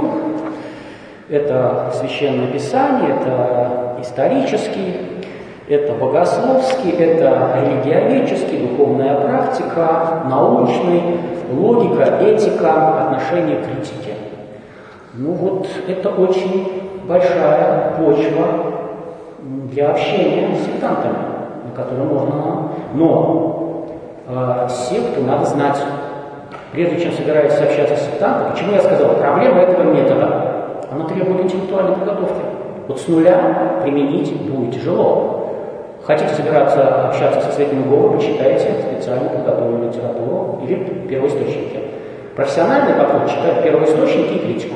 S1: Это Священное Писание, это исторический, это богословский, это религиоведческий, духовная практика, научный, логика, этика, отношение к критике. Ну вот это очень большая почва для общения с сектантами, на которой можно... Но э, секту надо знать. Прежде чем собираетесь общаться с сектантом, почему я сказал, проблема этого метода, она требует интеллектуальной подготовки. Вот с нуля применить будет тяжело. Хотите собираться общаться со Светлым Иеговой, почитайте специально подготовленную литературу или первоисточники. Профессиональный подход читать первоисточники и критику.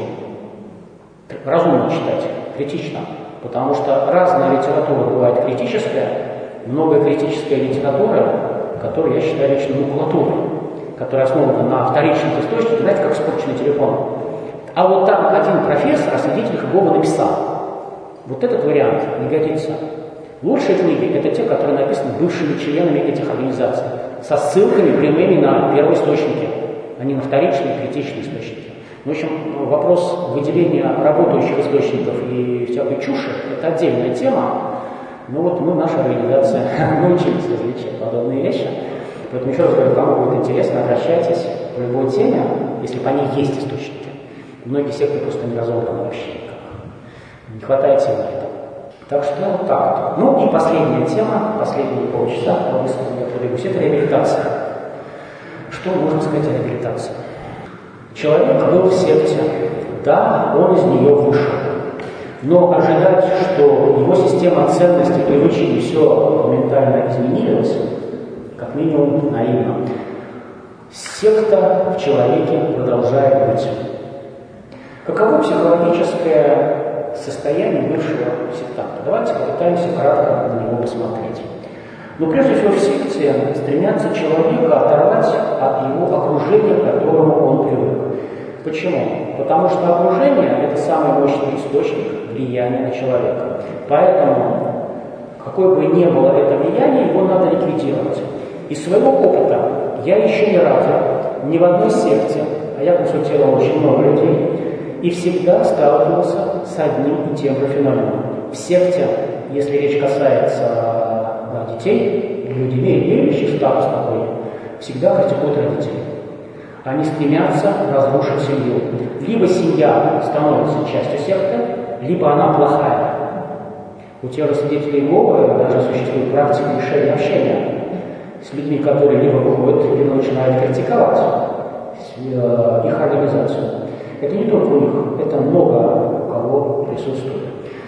S1: Разумно читать, критично. Потому что разная литература бывает критическая, много критической литературы, которую я считаю лично макулатурой, которая основана на вторичных источниках, знаете, как испорченный телефон. А вот там один профессор о свидетелях Иеговы написал. Вот этот вариант не годится. Лучшие книги – это те, которые написаны бывшими членами этих организаций, со ссылками прямыми на первоисточники, а не на вторичные критичные источники. В общем, вопрос выделения работающих источников и всякой чуши – это отдельная тема. Но вот мы, наша организация, научились различать подобные вещи. Поэтому еще раз говорю, кому будет интересно, обращайтесь по любой теме, если по ней есть источники. Многие секты просто не разобраны вообще никак. Не хватает сил на это. Так что вот так вот. Ну и последняя тема, последние полчаса, быстро я пробегусь, это реабилитация. Что можно сказать о реабилитации? Человек был в секте, да, он из нее вышел. Но ожидать, что его система ценностей, привычки, все моментально изменилось, как минимум наивно. Секта в человеке продолжает быть. Каково психологическое состояние бывшего сектанта? Давайте попытаемся кратко на него посмотреть. Но прежде всего в секте стремятся человека оторвать от его окружения, к которому он привык. Почему? Потому что окружение – это самый мощный источник влияния на человека. Поэтому, какое бы ни было это влияние, его надо ликвидировать. Из своего опыта я еще ни разу, ни в одной секте, а я консультировал очень много людей, и всегда сталкивался с одним и тем же феноменом. В секте, если речь касается да, детей, люди имеющих статус такой, всегда критикуют родителей. Они стремятся разрушить семью. Либо семья становится частью секты, либо она плохая. У тех же свидетелей Иеговы даже существует практика лишения общения с людьми, которые либо выходят, либо начинают критиковать их организацию. Это не только у них, это много у кого присутствует.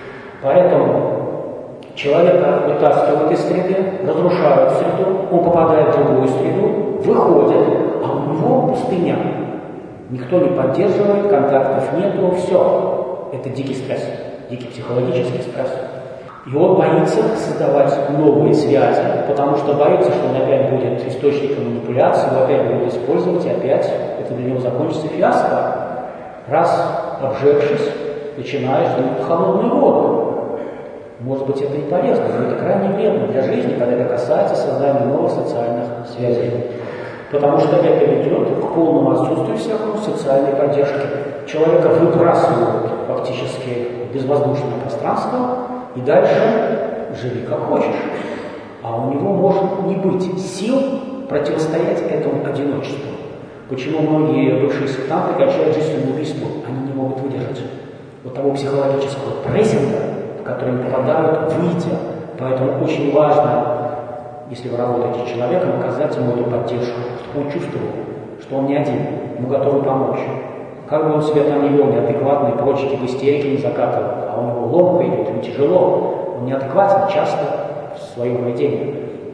S1: Поэтому человека вытаскивают из среды, разрушают среду, он попадает в другую среду, выходит, а у него пустыня. Никто не поддерживает, контактов нету, все. Это дикий стресс, дикий психологический стресс. И он боится создавать новые связи, потому что боится, что он опять будет источником манипуляции, его опять будут использовать, и опять это для него закончится фиаско. Раз обжегшись, начинаешь думать холодную воду. Может быть, это и полезно, но это крайне вредно для жизни, когда это касается создания новых социальных связей. Потому что это ведет к полному отсутствию всякой социальной поддержки. Человека выбрасывают фактически в безвоздушное пространство, и дальше живи как хочешь. А у него может не быть сил противостоять этому одиночеству. Почему многие бывшие сектанты кончают жизнь самоубийством? Они не могут выдержать вот того психологического прессинга, в который они попадают, выйти. Поэтому очень важно, если вы работаете с человеком, оказать ему эту поддержку, чтобы он чувствовал, что он не один, ему готовы помочь. Как бы он себя там не вел, неадекватный, прочь, типа истерики не закатывал, а у него ломка идет, ему тяжело, он неадекватен часто в своем поведении.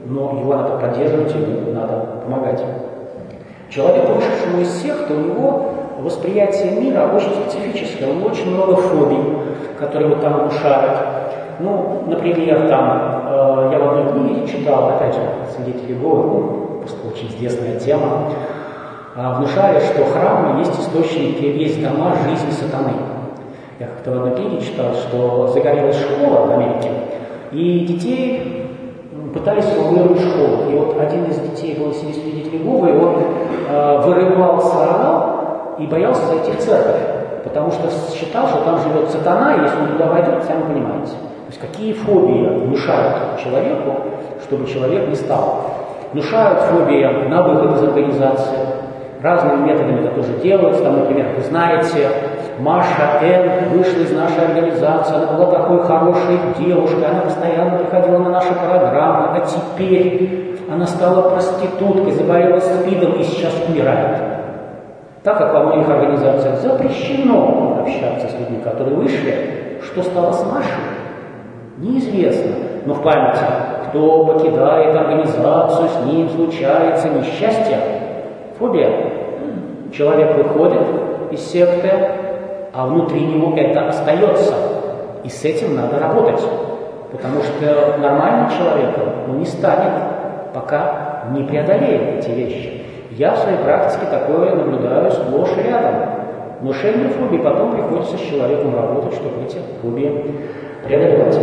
S1: но его надо поддерживать, ему надо помогать. Человеку, вышедшему из секты, у него восприятие мира очень специфическое, у него очень много фобий, которые его там внушают. Ну, например, там, э, я в одной книге читал, опять же, «Свидетели Иеговы», ну, просто очень известная тема, э, внушали, что храмы есть источники, есть дома жизни сатаны. Я как-то в одной книге читал, что загорелась школа в Америке, и детей пытались эвакуировать в школу. И вот один из детей был среди свидетелей Иеговы, и он э, вырывался, орал и боялся зайти в церковь, потому что считал, что там живет сатана, и если он туда войдет, сами понимаете. То есть какие фобии внушают человеку, чтобы человек не стал. Внушают фобии на выход из организации. Разными методами это тоже делается. Там, например, вы знаете, Маша Н. вышла из нашей организации, она была такой хорошей девушкой, она постоянно приходила на наши программы, а теперь она стала проституткой, заболела СПИДом и сейчас умирает. Так как во многих организациях запрещено общаться с людьми, которые вышли, что стало с Машей, неизвестно. Но в памяти, кто покидает организацию, с ним случается несчастье. Фобия. Человек выходит из секты, а внутри него это остается. И с этим надо работать. Потому что нормальный человек он не станет, пока не преодолеет эти вещи. Я в своей практике такое наблюдаю сплошь и рядом. Внушение фобии, потом приходится с человеком работать, чтобы эти фобии преодолевать.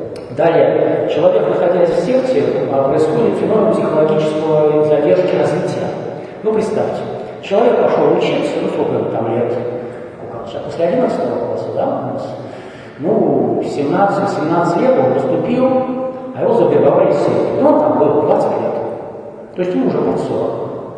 S1: Далее, человек, находясь в секте, происходит феномен психологического задержки развития. Ну, представьте, человек пошел учиться, ну, сколько ему там лет? Сейчас после одиннадцатого класса, да, у нас? Ну, семнадцать-семнадцать лет он поступил, а его завербовали в секту. Ну, он там был двадцать лет. То есть ему уже под сорок.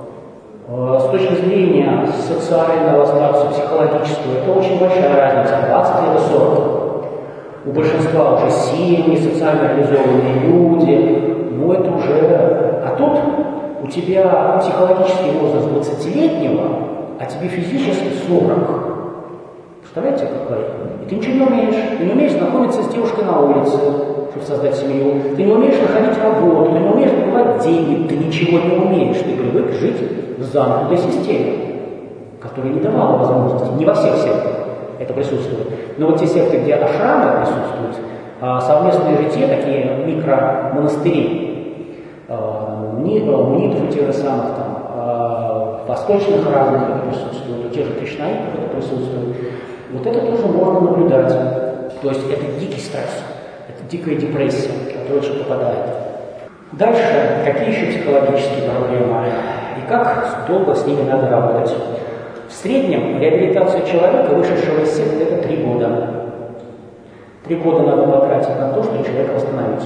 S1: С точки зрения социального статуса, психологического, это очень большая разница, двадцать лет и сорок. У большинства уже семьи, социально реализованные люди, ну это уже... А тут у тебя психологический возраст двадцатилетнего, а тебе физически сорок. Представляете, какой? И ты ничего не умеешь. Ты не умеешь знакомиться с девушкой на улице, чтобы создать семью. Ты не умеешь находить работу, ты не умеешь добывать деньги, ты ничего не умеешь. Ты привык жить в замкнутой системе, которая не давала возможности. Не во всех сектах это присутствует. Но вот те секты, где ашрамы присутствуют, совместные жития, такие микро-монастыри, мнитв у тех же самых там, восточных храмов это присутствует, у тех же кришнаитов это присутствует. Вот это тоже можно наблюдать. То есть это дикий стресс, это дикая депрессия, которая очень попадает. Дальше, какие еще психологические проблемы и как долго с ними надо работать? В среднем реабилитация человека, вышедшего из секты, это три года. Три года надо потратить на то, чтобы человек восстановится.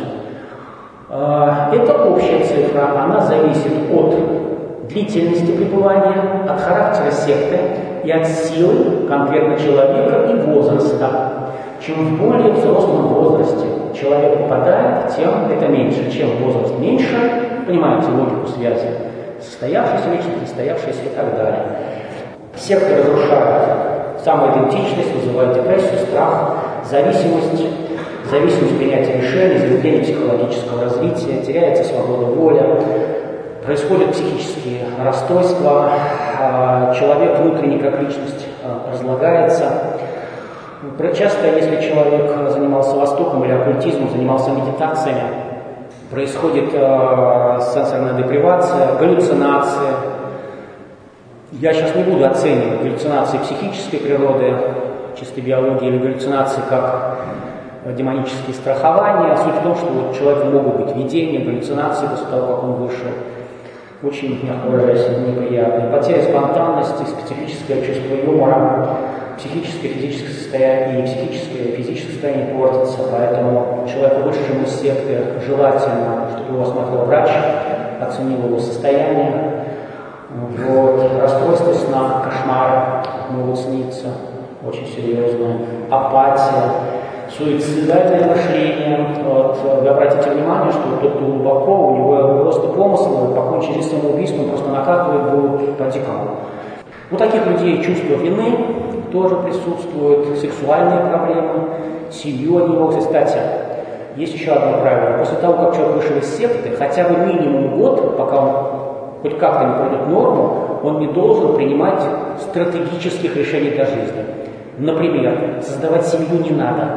S1: Это общая цифра, она зависит от длительности пребывания, от характера секты и от силы конкретно человека и возраста. Чем в более взрослом возрасте человек попадает, тем это меньше. Чем возраст меньше, понимаете логику связи, состоявшаяся личность, несостоявшаяся и так далее. Секты разрушают самоидентичность, вызывают депрессию, страх, зависимость, зависимость принятия решений, замедление психологического развития, теряется свобода воли, происходят психические расстройства, человек внутренне как личность разлагается. Часто, если человек занимался Востоком или оккультизмом, занимался медитациями, происходит сенсорная депривация, галлюцинации. Я сейчас не буду оценивать галлюцинации психической природы, чистой биологии или галлюцинации как демонические страхования. Суть в том, что у человека могут быть видения, галлюцинации после того, как он вышел. Очень, мягко выражаясь, неприятные. Потеря спонтанности, специфическое чувство юмора, психическое, физическое состояние и психическое, и физическое состояние портится. Поэтому человеку, вышедшему из секты, желательно, чтобы его осмотрел врач, оценил его состояние. Вот. Расстройства сна, кошмары могут сниться, очень серьезные. Апатия, суицидальное мышление. Вот. Вы обратите внимание, что тот, кто глубоко, у него просто помыслы, покончили с самоубийством, просто накатывает будут по-дикому. У таких людей чувство вины тоже присутствует, сексуальные проблемы, семью они могут. Кстати, есть еще одно правило. После того, как человек вышел из секты, хотя бы минимум год, пока он хоть как-то не пройдет норму, он не должен принимать стратегических решений для жизни. Например, создавать семью не надо.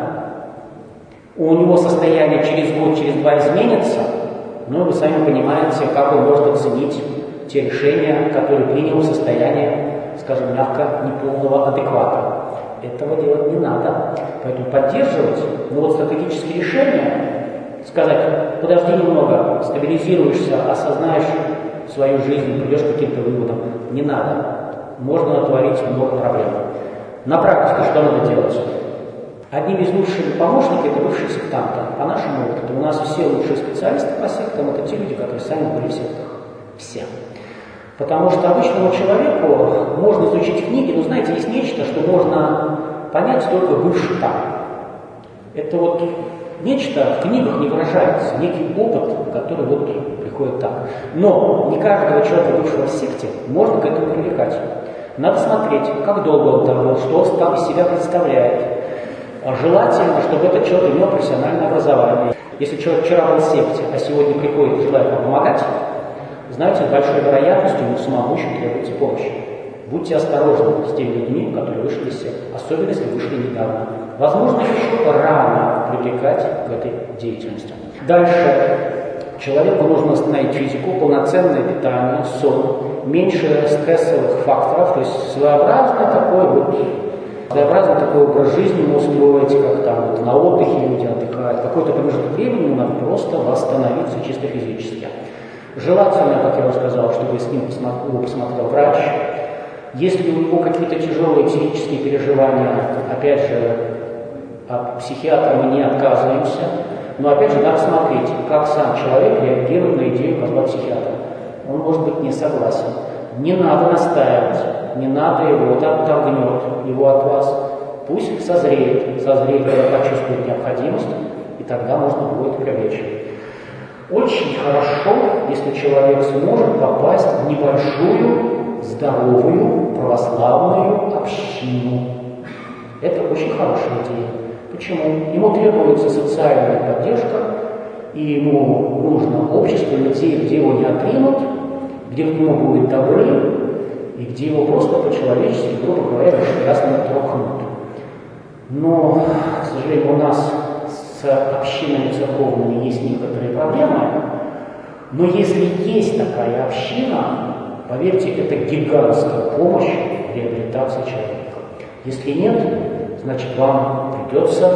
S1: У него состояние через год, через два изменится, но вы сами понимаете, как он может оценить те решения, которые принял в состоянии, скажем мягко, неполного адеквата. Этого делать не надо. Поэтому поддерживать, ну вот стратегические решения, сказать, подожди немного, стабилизируешься, осознаешь свою жизнь, придешь к каким-то выводам, не надо. Можно натворить много проблем. На практике что надо делать? Одним из лучших помощников это бывшие сектанты. По нашему опыту у нас все лучшие специалисты по сектам это те люди, которые сами были в сектах. Все. Потому что обычному человеку можно изучить книги, но знаете, есть нечто, что можно понять только бывший там. Это вот нечто в книгах не выражается, некий опыт, который вот приходит так. Но не каждого человека, бывшего в секте, можно к этому привлекать. Надо смотреть, как долго он там, что он там из себя представляет. Желательно, чтобы этот человек имел профессиональное образование. Если человек вчера был в секте, а сегодня приходит и желает вам помогать, знаете, с большой вероятностью ему самому еще требуется помощь. Будьте осторожны с теми людьми, которые вышли из секты, особенно если вышли недавно. Возможно, еще рано привлекать к этой деятельности. Дальше. Человеку нужно установить физику, полноценное питание, сон, меньше стрессовых факторов, то есть своеобразный такой вот, своеобразный такой образ жизни ему устроить, как там вот на отдыхе люди отдыхают. Какой-то промежуток времени надо просто восстановиться чисто физически. Желательно, как я уже сказал, чтобы с ним посмотрел, его посмотрел врач. Если у него какие-то тяжелые психические переживания, опять же, от психиатра мы не отказываемся, но опять же надо смотреть, как сам человек реагирует на идею позвать психиатра. Он может быть не согласен. Не надо настаивать, не надо его, вот отторгнет его от вас. Пусть созреет, созреет, когда почувствует необходимость, и тогда можно будет привлечь. Очень хорошо, если человек сможет попасть в небольшую, здоровую, православную общину. Это очень хорошая идея. Почему? Ему требуется социальная поддержка, и ему нужно общество людей, где его не отринут, где к нему будут добры, и где его просто по-человечески, грубо говоря, ясно трогнут. Но, к сожалению, у нас с общинами церковными есть некоторые проблемы, но если есть такая община, поверьте, это гигантская помощь в реабилитации человека. Если нет, значит вам придется,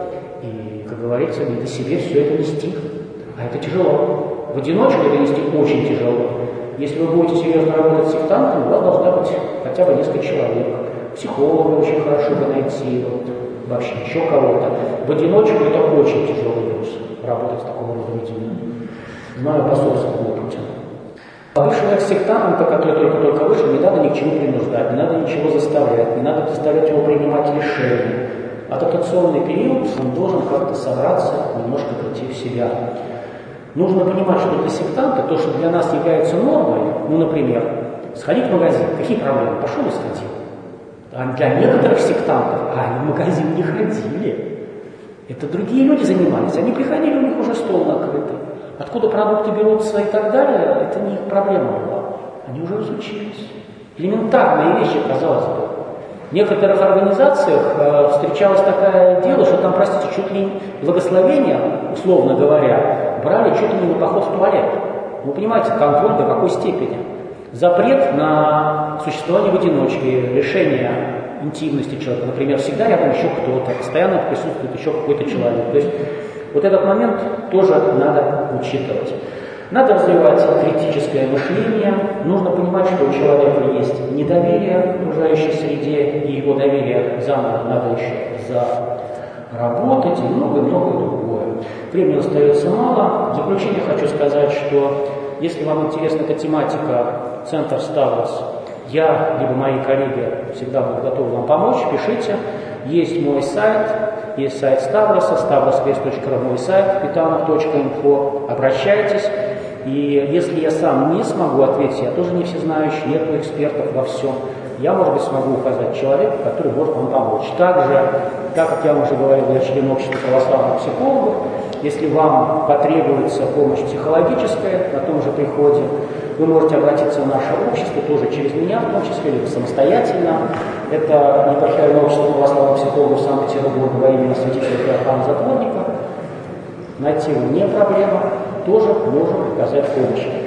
S1: и, как говорится, не до себе все это нести. А это тяжело. В одиночку это нести очень тяжело. Если вы будете серьезно работать с сектантами, у вас должна быть хотя бы несколько человек. Психолога очень хорошо бы найти, вот, вообще еще кого-то. В одиночку это очень тяжелый груз, работать с такого рода людьми. Знаю по собственному опыту. Бывшего экс-сектанта, который только-только вышел, не надо ни к чему принуждать, не надо ничего заставлять, не надо заставлять его принимать решения. Адаптационный период, он должен как-то собраться, немножко прийти в себя. Нужно понимать, что для сектанта то, что для нас является нормой, ну, например, сходить в магазин, какие проблемы? Пошел и сходил. А для некоторых сектантов, а они в магазин не ходили. Это другие люди занимались, они приходили, у них уже стол накрытый. Откуда продукты берутся и так далее, это не их проблема была. Они уже разучились. Элементарные вещи, казалось бы. В некоторых организациях э, встречалось такое дело, что там, простите, чуть ли благословения, условно говоря, брали чуть ли не на поход в туалет. Вы понимаете, контроль до какой степени. Запрет на существование в одиночке, лишение интимности человека. Например, всегда рядом еще кто-то, постоянно присутствует еще какой-то человек. То есть вот этот момент тоже надо учитывать. Надо развивать критическое мышление. Нужно понимать, что у человека есть недоверие к окружающей среде, и его доверие заново надо еще заработать, и многое-многое другое. Времени остается мало. В заключение хочу сказать, что если вам интересна эта тематика, Центр Ставрос, я, либо мои коллеги всегда будут готовы вам помочь, пишите. Есть мой сайт, есть сайт Ставроса, ставросквест точка ру, мой сайт, питанов точка инфо. Обращайтесь. И если я сам не смогу ответить, я тоже не всезнающий, нету экспертов во всем. я, может быть, смогу указать человека, который может вам помочь. Также, так как я уже говорил, я член общества православных психологов, если вам потребуется помощь психологическая на том же приходе, вы можете обратиться в наше общество, тоже через меня, в том числе, либо самостоятельно. Это епархиальное общество православных психологов Санкт-Петербурга во имя святителя Феофана Затворника. Найти его не проблема, тоже можем оказать помощь.